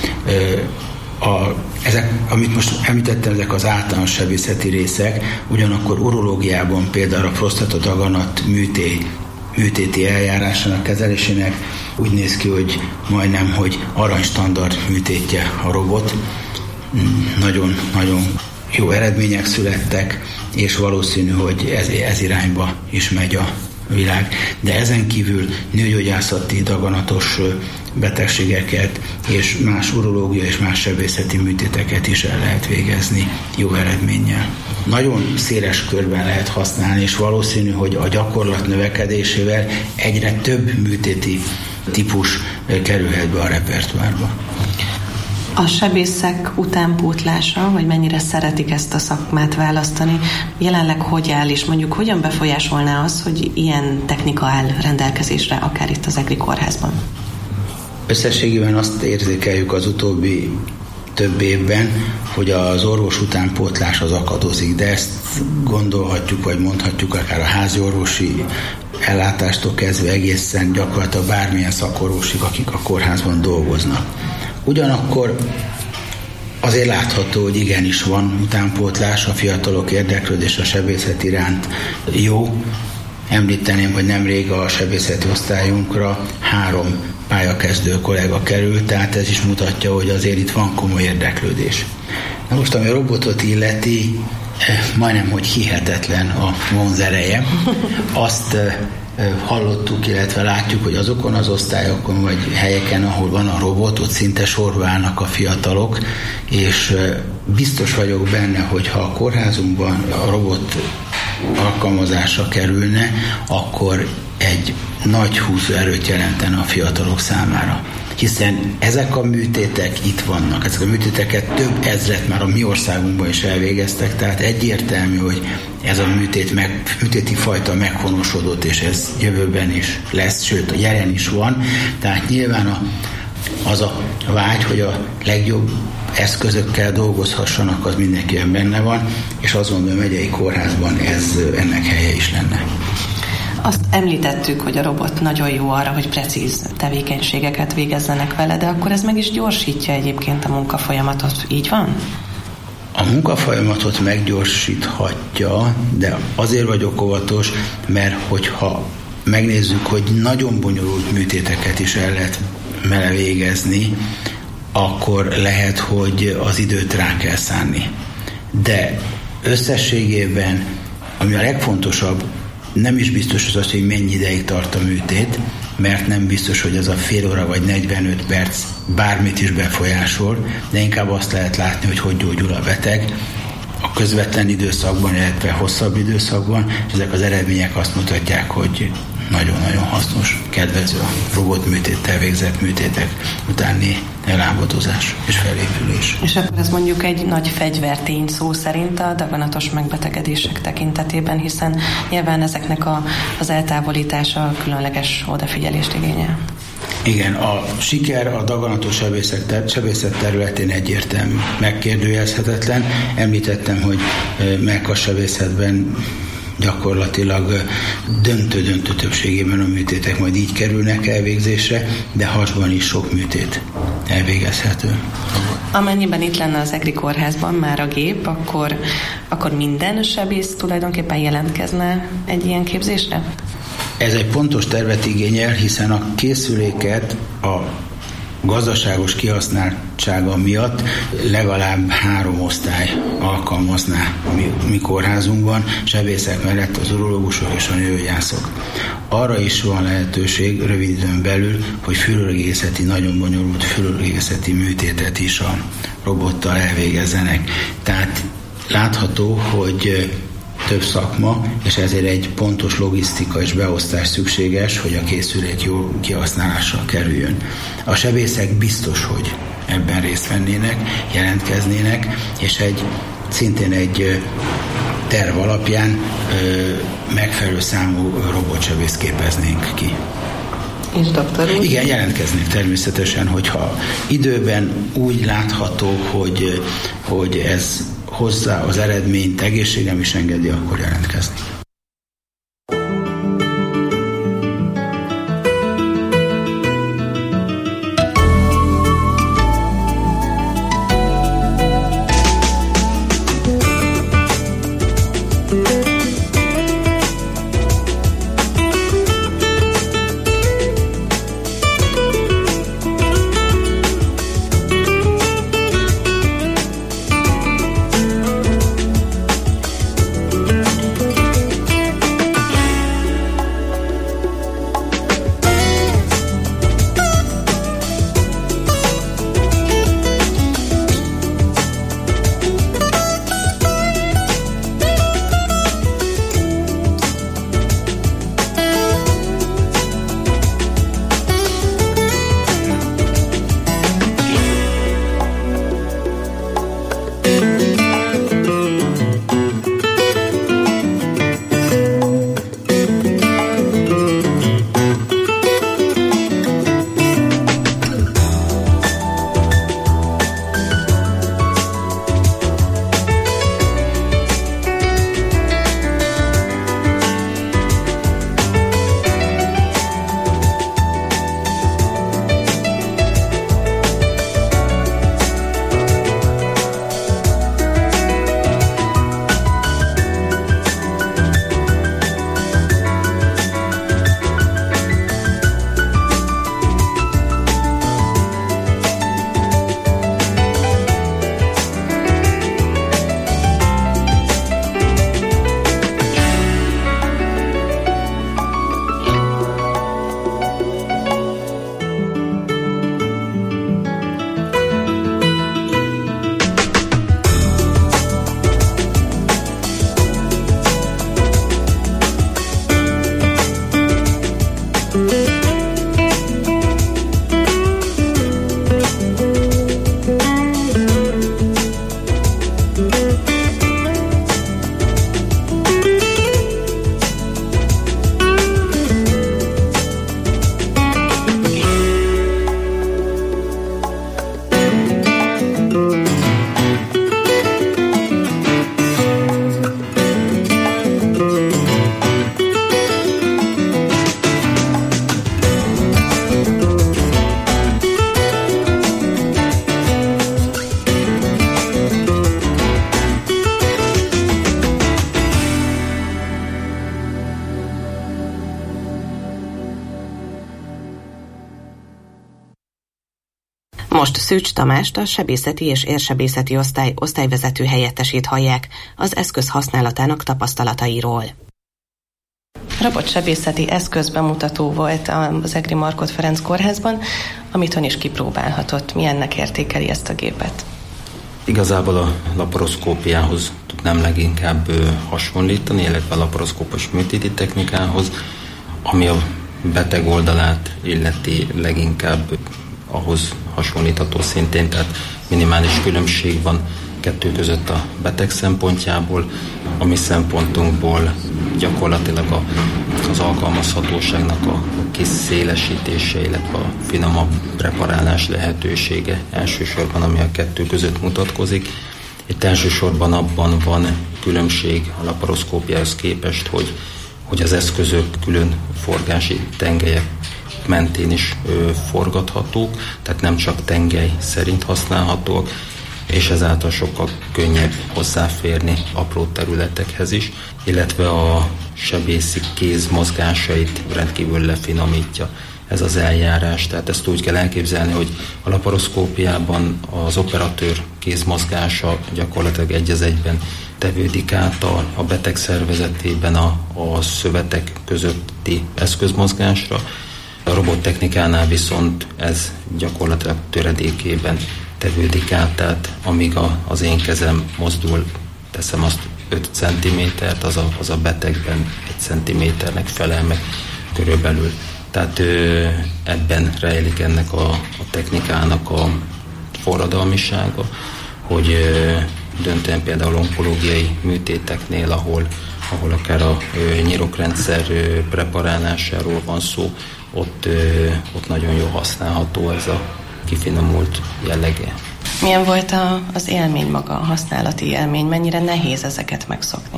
A, ezek, amit most említettem, ezek az általános sebészeti részek, ugyanakkor urológiában például a prostata-daganat műté, műtéti eljárásának kezelésének úgy néz ki, hogy majdnem, hogy aranystandard műtétje a robot. Nagyon-nagyon jó eredmények születtek, és valószínű, hogy ez, ez irányba is megy a világ. De ezen kívül nőgyógyászati daganatos betegségeket és más urológia és más sebészeti műtéteket is el lehet végezni jó eredménnyel. Nagyon széles körben lehet használni, és valószínű, hogy a gyakorlat növekedésével egyre több műtéti típus kerülhet be a repertoárba. A sebészek utánpótlása, vagy mennyire szeretik ezt a szakmát választani, jelenleg hogy áll, és mondjuk hogyan befolyásolná az, hogy ilyen technika áll rendelkezésre, akár itt az EGRI kórházban? Összességében azt érzékeljük az utóbbi több évben, hogy az orvos utánpótlás az akadozik, de ezt gondolhatjuk, vagy mondhatjuk akár a házi orvosi ellátástól kezdve egészen gyakorlatilag bármilyen szakorvosig, akik a kórházban dolgoznak. Ugyanakkor azért látható, hogy igenis van utánpótlás, a fiatalok érdeklődés a sebészet iránt jó. Említeném, hogy nemrég a sebészeti osztályunkra három pályakezdő kollega került, tehát ez is mutatja, hogy azért itt van komoly érdeklődés. Na most, ami a robotot illeti, majdnem, hogy hihetetlen a vonzereje. Azt hallottuk, illetve látjuk, hogy azokon az osztályokon, vagy helyeken, ahol van a robot, ott szinte sorba állnak a fiatalok, és biztos vagyok benne, hogy ha a kórházunkban a robot alkalmazásra kerülne, akkor egy nagy húzóerőt jelentene a fiatalok számára. Hiszen ezek a műtétek itt vannak, ezek a műtéteket több ezret már a mi országunkban is elvégeztek, tehát egyértelmű, hogy ez a műtét meg, műtéti fajta meghonosodott, és ez jövőben is lesz, sőt a jelen is van, tehát nyilván a, az a vágy, hogy a legjobb eszközökkel dolgozhassanak, az mindenkiben benne van, és azt gondolom, hogy a megyei kórházban ez ennek helye is lenne. Azt említettük, hogy a robot nagyon jó arra, hogy precíz tevékenységeket végezzenek vele, de akkor ez meg is gyorsítja egyébként a munkafolyamatot. Így van? A munkafolyamatot meggyorsíthatja, de azért vagyok óvatos, mert hogyha megnézzük, hogy nagyon bonyolult műtéteket is el lehet vele végezni, akkor lehet, hogy az időt rá kell szánni. De összességében, ami a legfontosabb, nem is biztos az, hogy mennyi ideig tart a műtét, mert nem biztos, hogy az a fél óra vagy negyvenöt perc bármit is befolyásol, de inkább azt lehet látni, hogy hogy gyógyul a beteg a közvetlen időszakban, illetve hosszabb időszakban, és ezek az eredmények azt mutatják, hogy nagyon-nagyon hasznos, kedvező a robotműtéttel végzett műtétek utáni ellábadozás és felépülés. És akkor ez mondjuk egy nagy fegyvertény szó szerint a daganatos megbetegedések tekintetében, hiszen nyilván ezeknek a, az eltávolítása különleges odafigyelést igényel. Igen, a siker a daganatos sebészet területén egyértelmű, megkérdőjelezhetetlen. Említettem, hogy mellkassebészetben gyakorlatilag döntő-döntő többségében a műtétek majd így kerülnek elvégzésre, de hasban is sok műtét elvégezhető. Amennyiben itt lenne az EGRI kórházban már a gép, akkor, akkor minden sebész tulajdonképpen jelentkezne egy ilyen képzésre? Ez egy pontos tervet igényel, hiszen a készüléket a gazdaságos kihasználtsága miatt legalább három osztály alkalmazná a mi, mi kórházunkban, sebészek mellett az urológusok és a nőgyógyászok. Arra is van lehetőség rövid időn belül, hogy fülörgészeti, nagyon bonyolult fülörgészeti műtétet is a robottal elvégezzenek. Tehát látható, hogy több szakma, és ezért egy pontos logisztika és beosztás szükséges, hogy a készülék jó kihasználásra kerüljön. A sebészek biztos, hogy ebben részt vennének, jelentkeznének, és egy szintén egy terv alapján ö, megfelelő számú robotsebészt képeznénk ki. És doktor úr? Igen, jelentkeznék természetesen, hogyha időben úgy látható, hogy, hogy ez hozzá az eredményt, egészségem is engedi, akkor jelentkezni. Most Szűcs Tamást, a sebészeti és érsebészeti osztály osztályvezető helyettesét hallják az eszköz használatának tapasztalatairól. Robotsebészeti eszközbemutató volt az Egri Markhot Ferenc Kórházban, amit ön is kipróbálhatott. Milyennek értékeli ezt a gépet? Igazából a laparoszkópiához tudnám leginkább hasonlítani, illetve a laparoszkópos műtéti technikához, ami a beteg oldalát illeti leginkább ahhoz hasonlítható szintén, tehát minimális különbség van kettő között a beteg szempontjából, a mi szempontunkból gyakorlatilag a, az alkalmazhatóságnak a kiszélesítése, illetve a finomabb preparálás lehetősége elsősorban, ami a kettő között mutatkozik. Itt elsősorban abban van különbség a laparoszkópiához képest, hogy, hogy az eszközök külön forgási tengelyek mentén is ö, forgathatók, tehát nem csak tengely szerint használhatók, és ezáltal sokkal könnyebb hozzáférni apró területekhez is, illetve a sebészi kéz mozgásait rendkívül lefinomítja ez az eljárás. Tehát ezt úgy kell elképzelni, hogy a laparoszkópiában az operatőr kézmozgása gyakorlatilag egy az egyben tevődik át a, a beteg szervezetében a, a szövetek közötti eszközmozgásra. A robottechnikánál viszont ez gyakorlatilag töredékében tevődik át, tehát amíg a, az én kezem mozdul, teszem azt öt centimétert, az a, az a betegben egy centiméternek felel meg körülbelül. Tehát ö, ebben rejlik ennek a, a technikának a forradalmisága, hogy ö, döntően például onkológiai műtéteknél, ahol, ahol akár a ö, nyirokrendszer ö, preparálásáról van szó, ott, ö, ott nagyon jól használható ez a kifinomult jellege. Milyen volt a, az élmény maga, a használati élmény? Mennyire nehéz ezeket megszokni?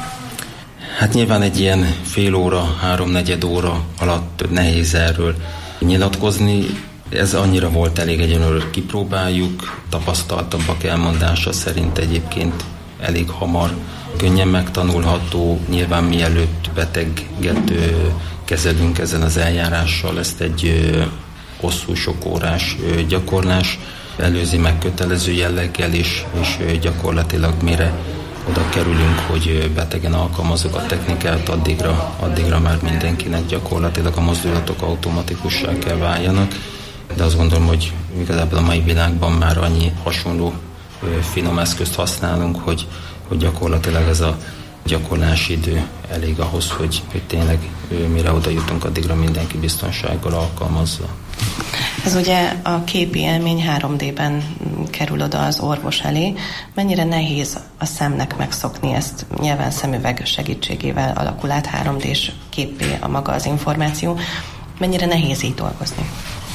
Hát nyilván egy ilyen fél óra, háromnegyed óra alatt nehéz erről nyilatkozni. Ez annyira volt elég egyenlőre kipróbáljuk, tapasztaltabbak elmondása szerint egyébként elég hamar, könnyen megtanulható. Nyilván mielőtt beteget kezelünk ezen az eljárással, ezt egy hosszú, sok órás gyakorlás előzi meg kötelező jelleggel is, és gyakorlatilag mire oda kerülünk, hogy betegen alkalmazzuk a technikát, addigra, addigra már mindenkinek gyakorlatilag a mozdulatok automatikussá kell váljanak. De azt gondolom, hogy igazából a mai világban már annyi hasonló finom eszközt használunk, hogy, hogy gyakorlatilag ez a gyakorlási idő elég ahhoz, hogy, hogy tényleg mire oda jutunk, addigra mindenki biztonsággal alkalmazza. Ez ugye a képi élmény három dében kerül oda az orvos elé. Mennyire nehéz a szemnek megszokni ezt? Nyilván szemüveg segítségével alakul át három dés képpé a maga az információ. Mennyire nehéz így dolgozni?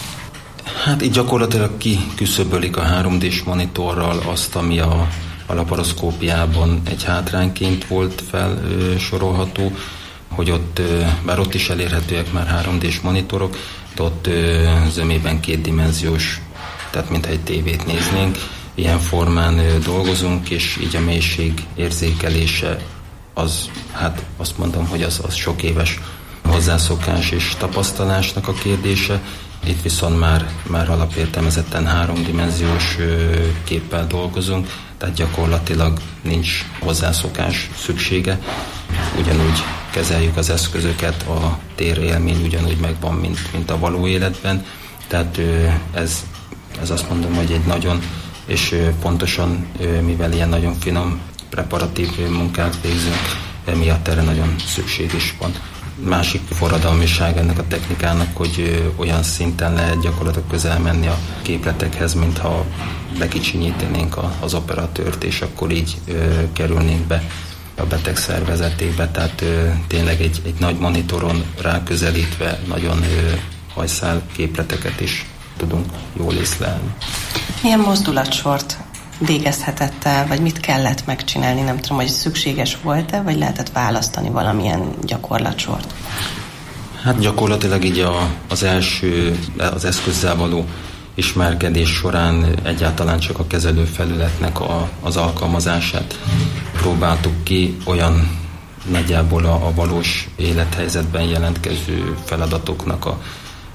Hát így gyakorlatilag kiküszöbölik a három dés monitorral azt, ami a, a laparoszkópiában egy hátrányként volt felsorolható, hogy ott, bár ott is elérhetőek már három dés monitorok, de ott zömében kétdimenziós, tehát mintha egy tévét néznénk. Ilyen formán dolgozunk, és így a mélység érzékelése az, hát azt mondom, hogy az, az sok éves hozzászokás és tapasztalásnak a kérdése. Itt viszont már, már alapértelmezetten háromdimenziós képpel dolgozunk, tehát gyakorlatilag nincs hozzászokás szüksége. Ugyanúgy kezeljük az eszközöket, a térélmény ugyanúgy megvan, mint, mint a való életben. Tehát ez, ez azt mondom, hogy egy nagyon, és pontosan, mivel ilyen nagyon finom preparatív munkát végzünk, emiatt erre nagyon szükség is van. Másik forradalmiság ennek a technikának, hogy olyan szinten lehet gyakorlatilag közel menni a képletekhez, mintha lekicsinyítenénk az operatőrt, és akkor így kerülnénk be a beteg szervezetébe, tehát ö, tényleg egy, egy nagy monitoron ráközelítve nagyon ö, hajszál képleteket is tudunk jól észlelni. Milyen mozdulatsort végezhetett el, vagy mit kellett megcsinálni? Nem tudom, hogy szükséges volt-e, vagy lehetett választani valamilyen gyakorlatsort? Hát gyakorlatilag így a, az első, az eszközzel való ismerkedés során egyáltalán csak a kezelőfelületnek a, az alkalmazását próbáltuk ki, olyan nagyjából a, a valós élethelyzetben jelentkező feladatoknak a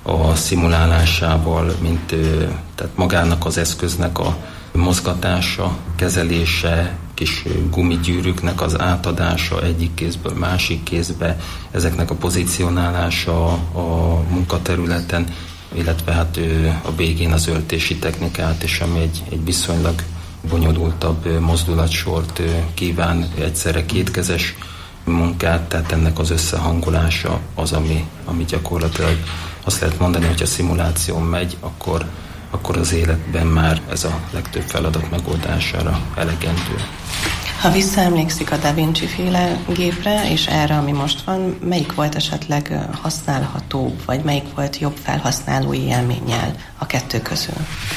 a szimulálásával, mint tehát magának az eszköznek a mozgatása, kezelése, kis gumigyűrűknek az átadása egyik kézből másik kézbe, ezeknek a pozícionálása a munkaterületen, illetve hát a végén az öltési technikát, és ami egy, egy viszonylag bonyolultabb mozdulatsort kíván, egyszerre kétkezes munkát, tehát ennek az összehangolása az, ami, ami gyakorlatilag azt lehet mondani, hogy a szimuláció megy, akkor, akkor az életben már ez a legtöbb feladat megoldására elegendő. Ha visszaemlékszik a Da Vinci féle gépre, és erre, ami most van, melyik volt esetleg használható, vagy melyik volt jobb felhasználói élménnyel a kettő közül?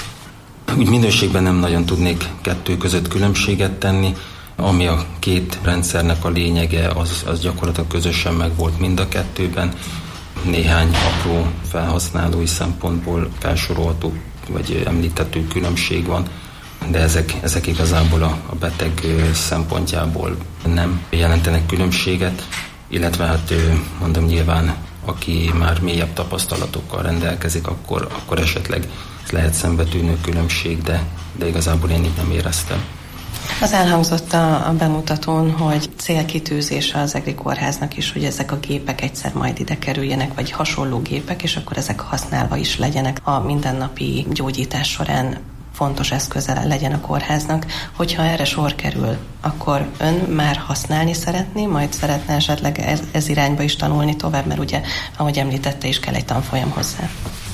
Úgy minőségben nem nagyon tudnék kettő között különbséget tenni. Ami a két rendszernek a lényege, az, az gyakorlatilag közösen megvolt mind a kettőben. Néhány apró felhasználói szempontból felsorolható, vagy említető különbség van, de ezek, ezek igazából a, a beteg szempontjából nem jelentenek különbséget, illetve hát mondom nyilván, aki már mélyebb tapasztalatokkal rendelkezik, akkor, akkor esetleg lehet szembetűnő különbség, de, de igazából én így nem éreztem. Az elhangzott a, a bemutatón, hogy célkitűzése az EGRI kórháznak is, hogy ezek a gépek egyszer majd ide kerüljenek, vagy hasonló gépek, és akkor ezek használva is legyenek a mindennapi gyógyítás során, fontos eszköze legyen a kórháznak. Hogyha erre sor kerül, akkor ön már használni szeretné, majd szeretne esetleg ez, ez irányba is tanulni tovább, mert ugye, ahogy említette, is kell egy tanfolyam hozzá.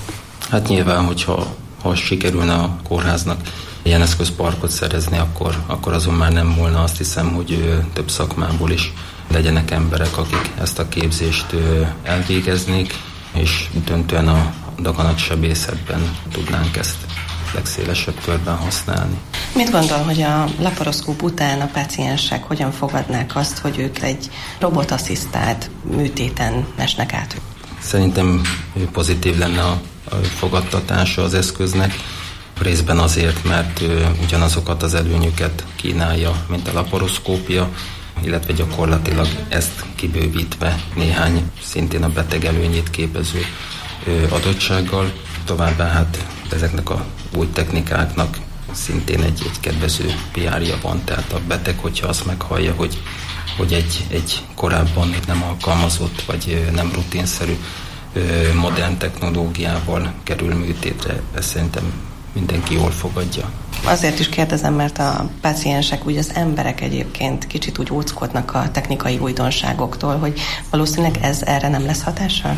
Hát nyilván, hogyha ha sikerülne a kórháznak ilyen eszközparkot szerezni, akkor, akkor azon már nem volna, azt hiszem, hogy több szakmából is legyenek emberek, akik ezt a képzést elvégeznék, és döntően a daganatsebészetben tudnánk ezt legszélesebb körben használni. Mit gondol, hogy a laparoszkóp után a páciensek hogyan fogadnák azt, hogy ők egy robotasszisztált műtéten esnek át? Szerintem pozitív lenne a fogadtatása az eszköznek, részben azért, mert ugyanazokat az előnyöket kínálja, mint a laparoszkópia, illetve gyakorlatilag ezt kibővítve néhány szintén a beteg előnyét képező adottsággal. Továbbá hát ezeknek a új technikáknak szintén egy, egy kedvező pé er-ja van, tehát a beteg, hogyha azt meghallja, hogy, hogy egy, egy korábban nem alkalmazott, vagy nem rutinszerű modern technológiával kerül műtétre, ezt szerintem mindenki jól fogadja. Azért is kérdezem, mert a páciensek, úgy az emberek egyébként kicsit úgy óckodnak a technikai újdonságoktól, hogy valószínűleg ez erre nem lesz hatással?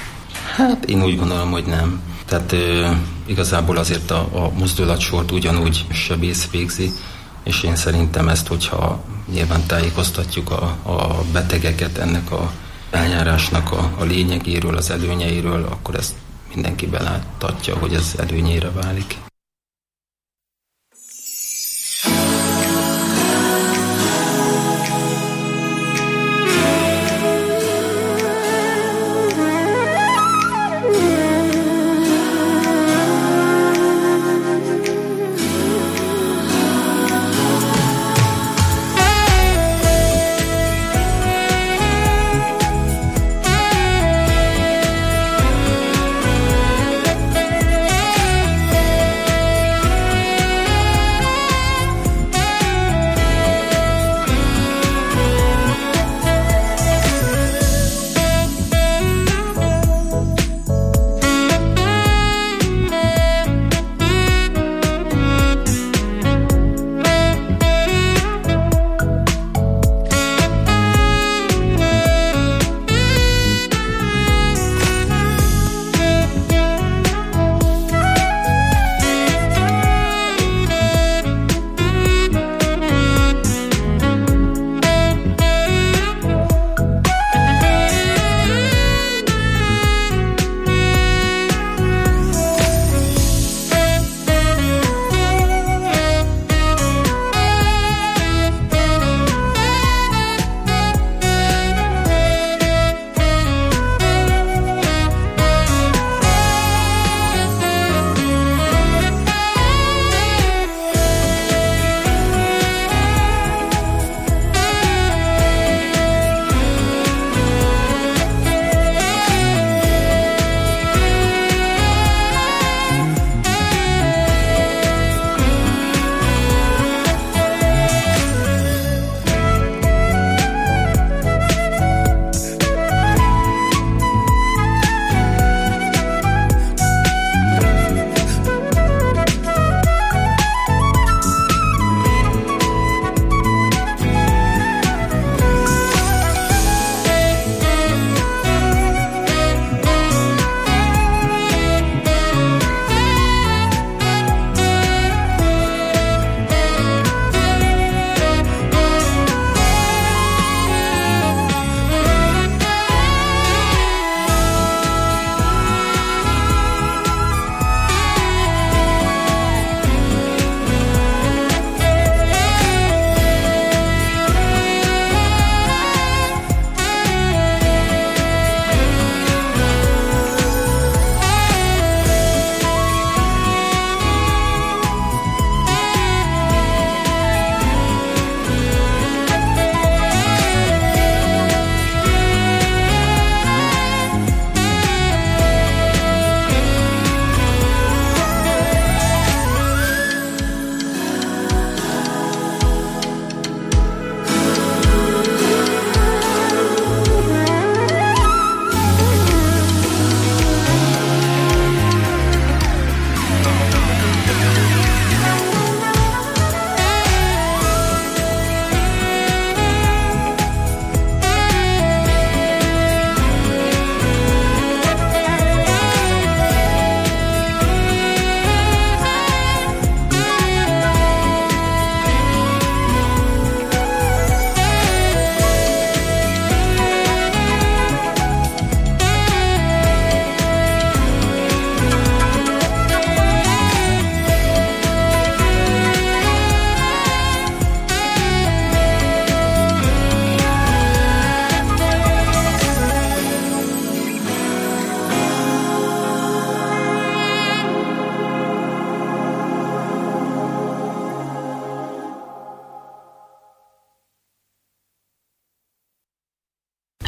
Hát én úgy gondolom, hogy nem. Tehát ö, igazából azért a, a mozdulatsort ugyanúgy sebész végzi, és én szerintem ezt, hogyha nyilván tájékoztatjuk a, a betegeket ennek a eljárásnak a, a lényegéről, az előnyeiről, akkor ezt mindenki beláthatja, hogy ez előnyére válik.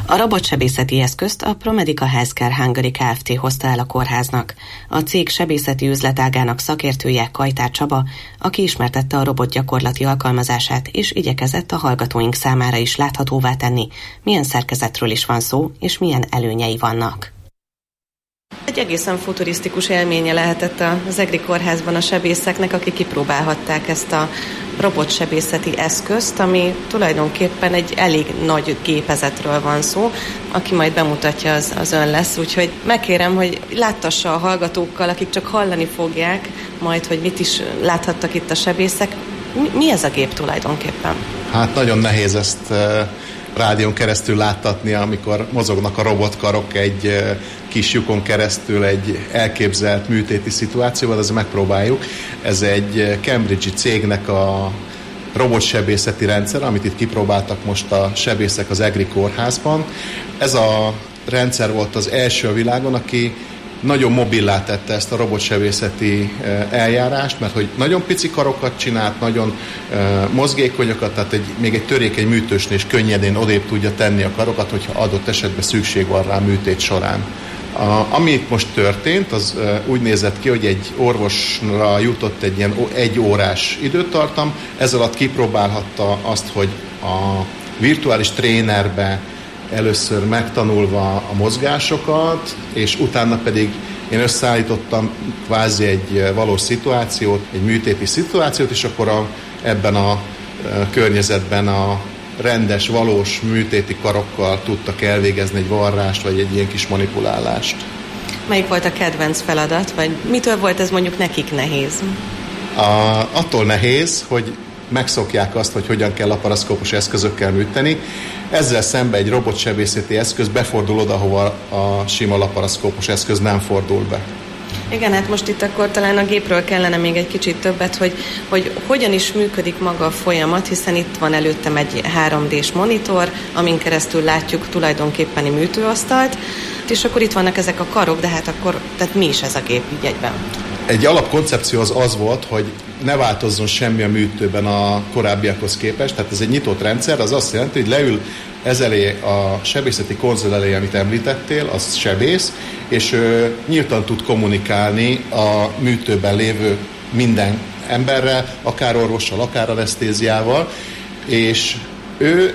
A robotsebészeti eszközt a Promedica Healthcare Hungary Kft. Hozta el a kórháznak. A cég sebészeti üzletágának szakértője Kajtár Csaba, aki ismertette a robot gyakorlati alkalmazását, és igyekezett a hallgatóink számára is láthatóvá tenni, milyen szerkezetről is van szó, és milyen előnyei vannak. Egy egészen futurisztikus élménye lehetett az EGRI kórházban a sebészeknek, akik kipróbálhatták ezt a robotsebészeti eszközt, ami tulajdonképpen egy elég nagy gépezetről van szó, aki majd bemutatja, az, az ön lesz, úgyhogy megkérem, hogy láttassa a hallgatókkal, akik csak hallani fogják majd, hogy mit is láthattak itt a sebészek. Mi, mi ez a gép tulajdonképpen? Hát nagyon nehéz ezt rádión keresztül láttatni, amikor mozognak a robotkarok egy kis lyukon keresztül egy elképzelt műtéti szituációval, azért megpróbáljuk. Ez egy cambridge-i cégnek a robotsebészeti rendszer, amit itt kipróbáltak most a sebészek az EGRI kórházban. Ez a rendszer volt az első a világon, aki nagyon mobillá tette ezt a robotsebészeti eljárást, mert hogy nagyon pici karokat csinált, nagyon mozgékonyokat, tehát egy, még egy törékeny műtősnél is könnyedén odébb tudja tenni a karokat, hogyha adott esetben szükség van rá műtét során. A, ami itt most történt, az úgy nézett ki, hogy egy orvosra jutott egy ilyen egy órás időtartam, ez alatt kipróbálhatta azt, hogy a virtuális trénerbe először megtanulva a mozgásokat, és utána pedig én összeállítottam kvázi egy valós szituációt, egy műtéti szituációt, és akkor a, ebben a, a környezetben a rendes, valós műtéti karokkal tudtak elvégezni egy varrást, vagy egy ilyen kis manipulálást. Melyik volt a kedvenc feladat, vagy mitől volt ez mondjuk nekik nehéz? A, attól nehéz, hogy megszokják azt, hogy hogyan kell laparoszkópos eszközökkel műteni. Ezzel szemben egy robotsebészeti eszköz befordul oda, hova a sima laparoszkópos eszköz nem fordul be. Igen, hát most itt akkor talán a gépről kellene még egy kicsit többet, hogy, hogy hogyan is működik maga a folyamat, hiszen itt van előttem egy három dés monitor, amin keresztül látjuk tulajdonképpeni műtőasztalt, és akkor itt vannak ezek a karok, de hát akkor, tehát mi is ez a gép így egyben? Egy alapkoncepció az az volt, hogy ne változzon semmi a műtőben a korábbiakhoz képest, tehát ez egy nyitott rendszer, az azt jelenti, hogy leül ez elé a sebészeti konzol elé, amit említettél, az sebész, és ő nyíltan tud kommunikálni a műtőben lévő minden emberrel, akár orvossal, akár anesztéziával, és ő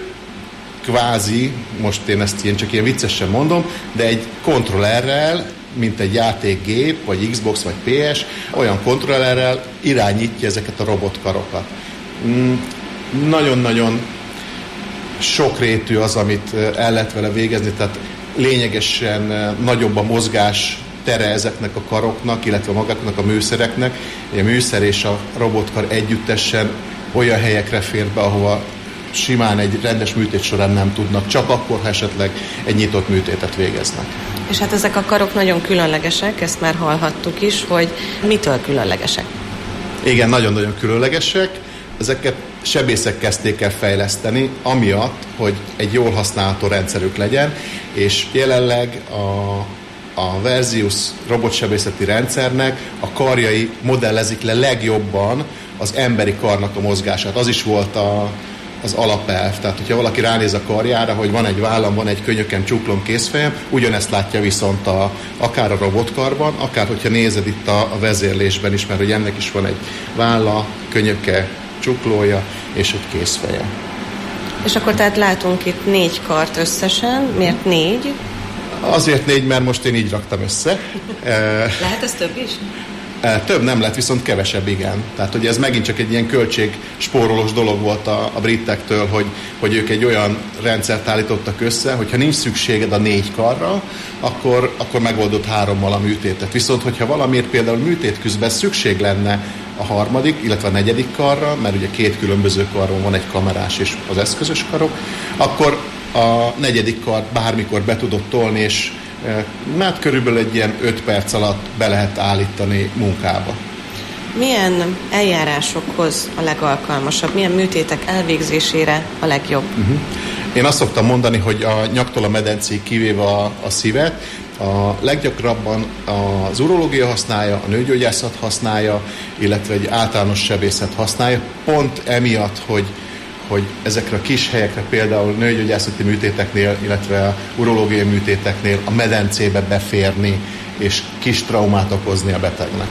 kvázi, most én ezt ilyen csak ilyen viccesen mondom, de egy kontrollerrel, mint egy játékgép, vagy Xbox, vagy pé es, olyan kontrollerrel irányítja ezeket a robotkarokat. Mm, nagyon-nagyon sokrétű az, amit el lehet vele végezni, tehát lényegesen nagyobb a mozgás tere ezeknek a karoknak, illetve magáknak a műszereknek. A műszer és a robotkar együttesen olyan helyekre fér be, ahova simán egy rendes műtét során nem tudnak, csak akkor, ha esetleg egy nyitott műtétet végeznek. És hát ezek a karok nagyon különlegesek, ezt már hallhattuk is, hogy mitől különlegesek? Igen, nagyon-nagyon különlegesek. Ezeket sebészek kezdték el fejleszteni, amiatt, hogy egy jól használható rendszerük legyen, és jelenleg a, a Versius robotsebészeti rendszernek a karjai modellezik le legjobban az emberi karnak a mozgását. Az is volt a az alapelv. Tehát, hogyha valaki ránéz a karjára, hogy van egy vállam, van egy könyökem, csuklom, kézfejem, ugyanezt látja viszont a, akár a robotkarban, akár hogyha nézed itt a, a vezérlésben is, mert hogy ennek is van egy válla, könyöke, csuklója és egy kézfeje. És akkor tehát látunk itt négy kart összesen. Miért négy? Azért négy, mert most én így raktam össze. Lehet ez több is? Több nem lett, viszont kevesebb, igen. Tehát, hogy ez megint csak egy ilyen költségspórolós dolog volt a, a britektől, hogy, hogy ők egy olyan rendszert állítottak össze, hogyha nincs szükséged a négy karra, akkor, akkor megoldott hárommal a műtétet. Viszont, hogyha valamiért például műtét közben szükség lenne a harmadik, illetve a negyedik karra, mert ugye két különböző karon van, egy kamerás és az eszközös karok, akkor a negyedik kart bármikor be tudott tolni, és mert körülbelül egy ilyen öt perc alatt be lehet állítani munkába. Milyen eljárásokhoz a legalkalmasabb? Milyen műtétek elvégzésére a legjobb? Uh-huh. Én azt szoktam mondani, hogy a nyaktól a medencéig kivéve a, a szívet, a leggyakrabban az urológia használja, a nőgyógyászat használja, illetve egy általános sebészet használja, pont emiatt, hogy hogy ezekre a kis helyekre, például nőgyógyászati műtéteknél, illetve urológiai műtéteknél a medencébe beférni, és kis traumát okozni a betegnek.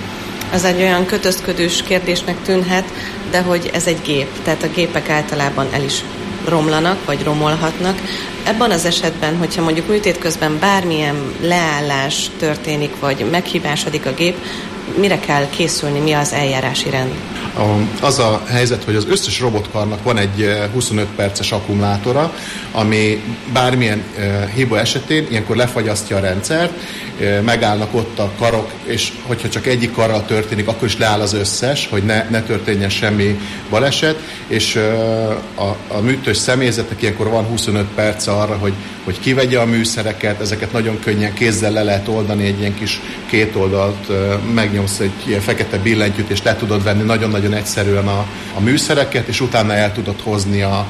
Ez egy olyan kötözködős kérdésnek tűnhet, de hogy ez egy gép, tehát a gépek általában el is romlanak, vagy romolhatnak. Ebben az esetben, hogyha mondjuk műtét közben bármilyen leállás történik, vagy meghibásodik a gép, mire kell készülni, mi az eljárási rend? Az a helyzet, hogy az összes robotkarnak van egy huszonöt perces akkumulátora, ami bármilyen hiba esetén ilyenkor lefagyasztja a rendszert, megállnak ott a karok, és hogyha csak egyik karral történik, akkor is leáll az összes, hogy ne, ne történjen semmi baleset, és a, a műtős személyzetnek ilyenkor van huszonöt perc arra, hogy, hogy kivegye a műszereket, ezeket nagyon könnyen kézzel le lehet oldani, egy ilyen kis két oldalt megnyomsz egy ilyen fekete billentyűt, és le tudod venni nagyon-nagyon egyszerűen a, a műszereket, és utána el tudod hozni a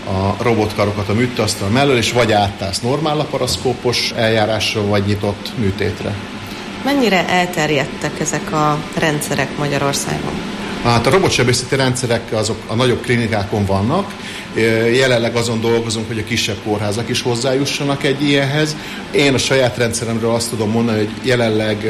a robotkarokat a műtőasztal mellől, és vagy átállsz normál laparoszkópos eljárásra, vagy nyitott műtétre. Mennyire elterjedtek ezek a rendszerek Magyarországon? Hát a robotsebészeti rendszerek azok a nagyobb klinikákon vannak. Jelenleg azon dolgozunk, hogy a kisebb kórházak is hozzájussanak egy ilyenhez. Én a saját rendszeremről azt tudom mondani, hogy jelenleg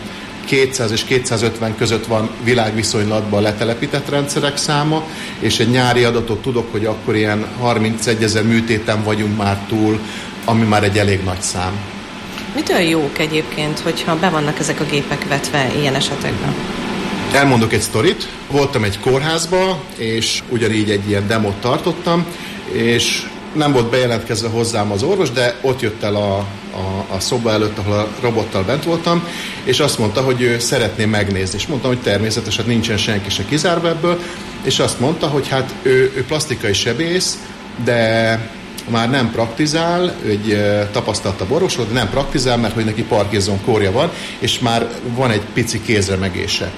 kétszáz és kétszázötven között van világviszonylatban letelepített rendszerek száma, és egy nyári adatot tudok, hogy akkor ilyen harmincegyezer műtéten vagyunk már túl, ami már egy elég nagy szám. Mitől jók egyébként, hogyha be vannak ezek a gépek vetve ilyen esetekben? Elmondok egy sztorit. Voltam egy kórházba, és ugyanígy egy ilyen demót tartottam, és nem volt bejelentkezve hozzám az orvos, de ott jött el a, a, a szoba előtt, ahol a robottal bent voltam, és azt mondta, hogy ő szeretné megnézni. És mondtam, hogy természetesen nincsen senki se kizárva ebből, és azt mondta, hogy hát ő, ő plastikai sebész, de már nem praktizál, egy tapasztaltabb orvos volt, de nem praktizál, mert hogy neki Parkinson kórja van, és már van egy pici kézremegése.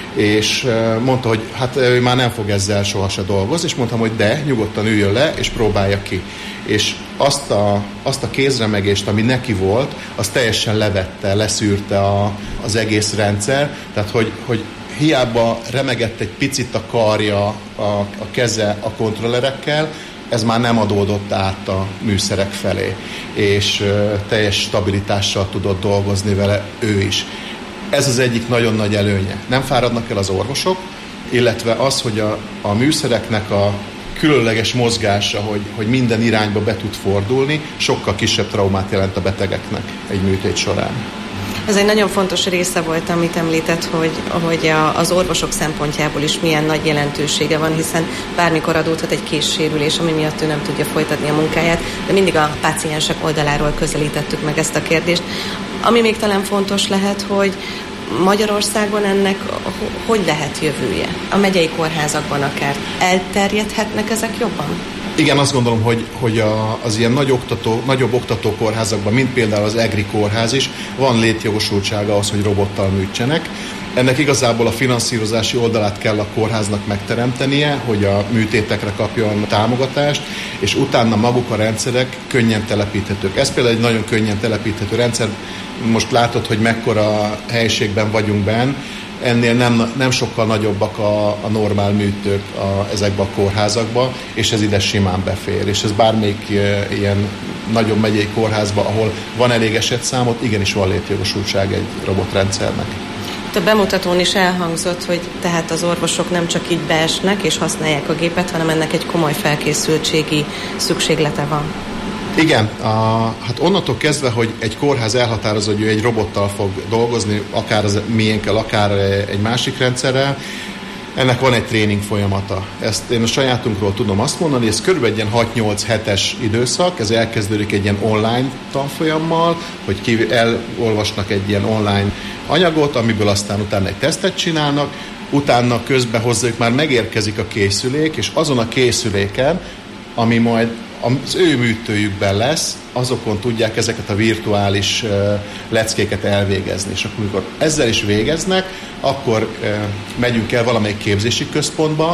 És mondta, hogy hát ő már nem fog ezzel sohasem dolgozni, és mondtam, hogy de, nyugodtan üljön le, és próbálja ki. És azt a, azt a kézremegést, ami neki volt, azt teljesen levette, leszűrte a, az egész rendszer, tehát hogy, hogy hiába remegett egy picit a karja, a, a keze a kontrollerekkel, ez már nem adódott át a műszerek felé, és uh, teljes stabilitással tudott dolgozni vele ő is. Ez az egyik nagyon nagy előnye. Nem fáradnak el az orvosok, illetve az, hogy a, a műszereknek a különleges mozgása, hogy, hogy minden irányba be tud fordulni, sokkal kisebb traumát jelent a betegeknek egy műtét során. Ez egy nagyon fontos része volt, amit említett, hogy, hogy a, az orvosok szempontjából is milyen nagy jelentősége van, hiszen bármikor adódhat egy kézsérülés, ami miatt ő nem tudja folytatni a munkáját, de mindig a páciensek oldaláról közelítettük meg ezt a kérdést. Ami még talán fontos lehet, hogy Magyarországon ennek hogy lehet jövője? A megyei kórházakban akár elterjedhetnek ezek jobban? Igen, azt gondolom, hogy, hogy a, az ilyen nagy oktató, nagyobb oktatókórházakban, mint például az EGRI kórház is, van létjogosultsága ahhoz, hogy robottal műtsenek. Ennek igazából a finanszírozási oldalát kell a kórháznak megteremtenie, hogy a műtétekre kapjon támogatást, és utána maguk a rendszerek könnyen telepíthetők. Ez például egy nagyon könnyen telepíthető rendszer. Most látod, hogy mekkora helyiségben vagyunk benn, ennél nem, nem sokkal nagyobbak a, a normál műtők a, ezekbe a kórházakba, és ez ide simán befér. És ez bármelyik e, ilyen nagyobb megyei kórházba, ahol van elég esetszámot, igenis van létjogosultság egy robotrendszernek. A bemutatón is elhangzott, hogy tehát az orvosok nem csak így beesnek és használják a gépet, hanem ennek egy komoly felkészültségi szükséglete van. Igen, a, hát onnantól kezdve, hogy egy kórház elhatározza, hogy ő egy robottal fog dolgozni, akár az miénkkel, akár egy másik rendszerrel, ennek van egy tréning folyamata. Ezt én a sajátunkról tudom azt mondani, hogy ez körülbelül egy ilyen hat-nyolc hetes időszak, ez elkezdődik egy ilyen online tanfolyammal, hogy ki, elolvasnak egy ilyen online anyagot, amiből aztán utána egy tesztet csinálnak, utána közben hozzájuk már megérkezik a készülék, és azon a készüléken, ami majd az ő műtőjükben lesz, azokon tudják ezeket a virtuális uh, leckéket elvégezni. És akkor, amikor ezzel is végeznek, akkor uh, megyünk el valamelyik képzési központba.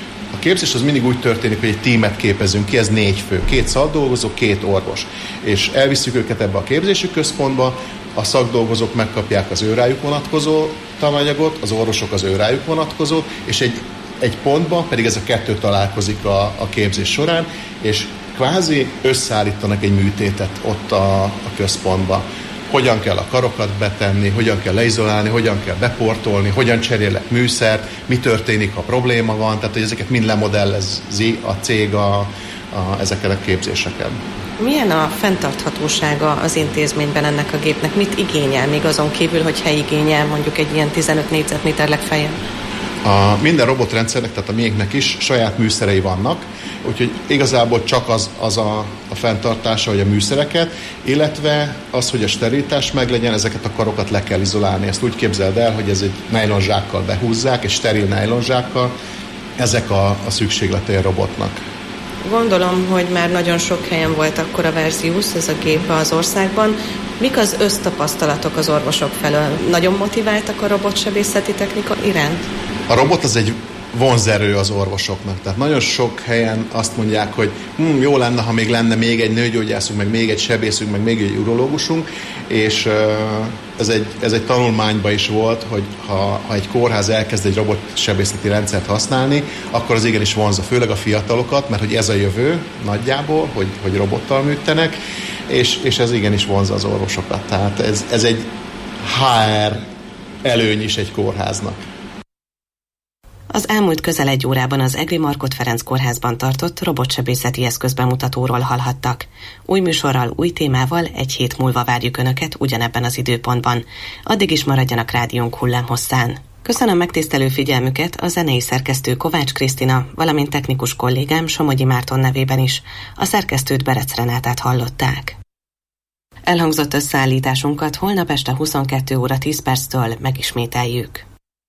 A képzés az mindig úgy történik, hogy egy tímet képezünk ki, ez négy fő, két szakdolgozó, két orvos. És elviszük őket ebbe a képzési központba, a szakdolgozók megkapják az ő rájuk vonatkozó tananyagot, az orvosok az ő rájuk vonatkozót, és egy egy pontban, pedig ez a kettő találkozik a, a képzés során, és kvázi összeállítanak egy műtétet ott a, a központba. Hogyan kell a karokat betenni, hogyan kell leizolálni, hogyan kell beportolni, hogyan cserélek műszert, mi történik, ha probléma van, tehát hogy ezeket mind lemodellezi a cég a, a, ezeken a képzéseken. Milyen a fenntarthatósága az intézményben ennek a gépnek? Mit igényel még azon kívül, hogy helyigényel mondjuk egy ilyen tizenöt négyzetméter legfeljebb? A minden robotrendszernek, tehát a miénknek is saját műszerei vannak, úgyhogy igazából csak az, az a, a fenntartása, hogy a műszereket, illetve az, hogy a sterilitás meglegyen, ezeket a karokat le kell izolálni. Ezt úgy képzeld el, hogy ez egy nájlonzsákkal behúzzák, egy steril nájlonzsákkal, ezek a, a szükségletei a robotnak. Gondolom, hogy már nagyon sok helyen volt akkor a Versius, ez a gép az országban. Mik az össztapasztalatok az orvosok felől? Nagyon motiváltak a robotsebészeti technika iránt? A robot az egy vonzerő az orvosoknak. Tehát nagyon sok helyen azt mondják, hogy hm, jó lenne, ha még lenne még egy nőgyógyászunk, meg még egy sebészünk, meg még egy urológusunk, és uh, ez egy, ez egy tanulmányban is volt, hogy ha, ha egy kórház elkezd egy robotsebészeti rendszert használni, akkor az igenis vonzza, főleg a fiatalokat, mert hogy ez a jövő nagyjából, hogy, hogy robottal műtenek, és, és ez igenis vonzza az orvosokat. Tehát ez, ez egy há er előny is egy kórháznak. Az elmúlt közel egy órában az Egri Markhot Ferenc Kórházban tartott robotsebészeti eszközbemutatóról hallhattak. Új műsorral, új témával egy hét múlva várjuk Önöket ugyanebben az időpontban. Addig is maradjanak rádiónk hullámhosszán. Köszönöm megtisztelő figyelmüket a zenei szerkesztő Kovács Krisztina, valamint technikus kollégám Somogyi Márton nevében is. A szerkesztőt Berec Renátát hallották. Elhangzott összeállításunkat holnap este huszonkettő óra tíz perctől megismételjük.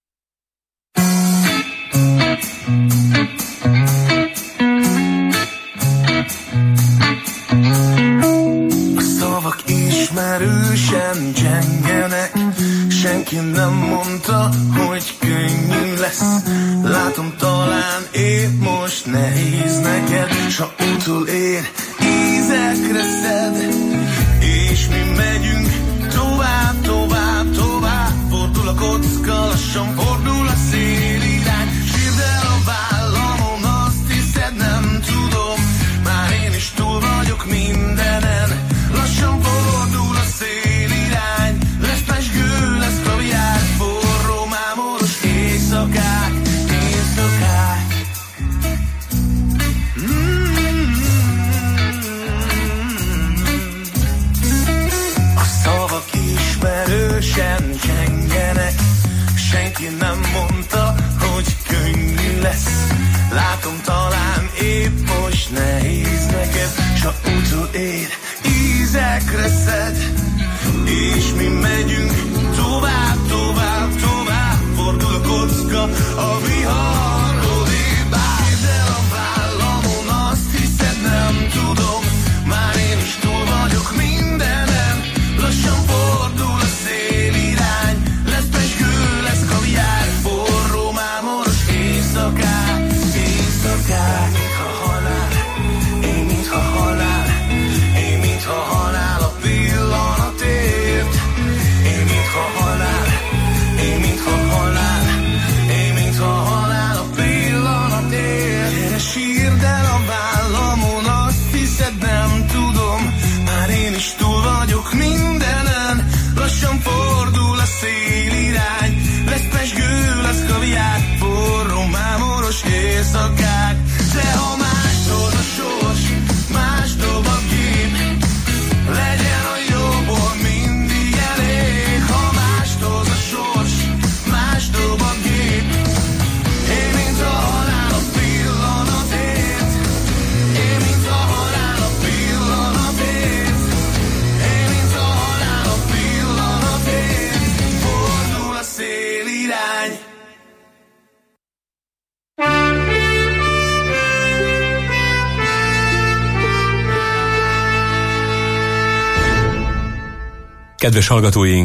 A szavak ismerősen csengenek, senki nem mondta, hogy könnyű lesz. Látom, talán épp most nehéz neked, s ha utolér, ízekre szed. És mi megyünk tovább, tovább, tovább. Fordul a kocka, lassan fordul a szélirány. Sírd el a vállamon, azt hiszed, nem tudom. Már én is túl vagyok mindenen. Lassan fordul a szélirány. Lesz pesgő, lesz kaviár, forró, mámoros éjszakák, éjszakák. A szavak ismerősen csengenek, senki nem mondta, hogy könnyű lesz. Látom, talán épp most nehéz neked, s ha utolér, ízekre szed. És mi megyünk tovább, tovább, tovább. Fordul a kocka, a viharról épp áll. De a vállamon, azt hiszed, nem tudom. Már én is túl vagyok mindenen. Lassan fordul a szélirány. Lesz pesgő, lesz kaviár, forró, mámoros éjszakák, éjszakák. Mintha halál, én mintha halál, én mintha halál a pillanatért. Én mintha halál, én mintha halál, én mintha halál a pillanatért. Gyere, sírd el a vállamon, azt hiszed, nem tudom. Már én is túl vagyok mindenen. Lassan fordul a szélirány. Lesz pesgő, lesz kaviár, forró, mámoros éjszakák. De ha mástól a sors, mástól a gép, legyen a jóból mindig elég. Ha mástól a sors, mástól a gép, én mint a halál a pillanatért. Én mint a halál a pillanatért. Én mint a halál a pillanatért. Fordul a szélirány. Kedves hallgatóink!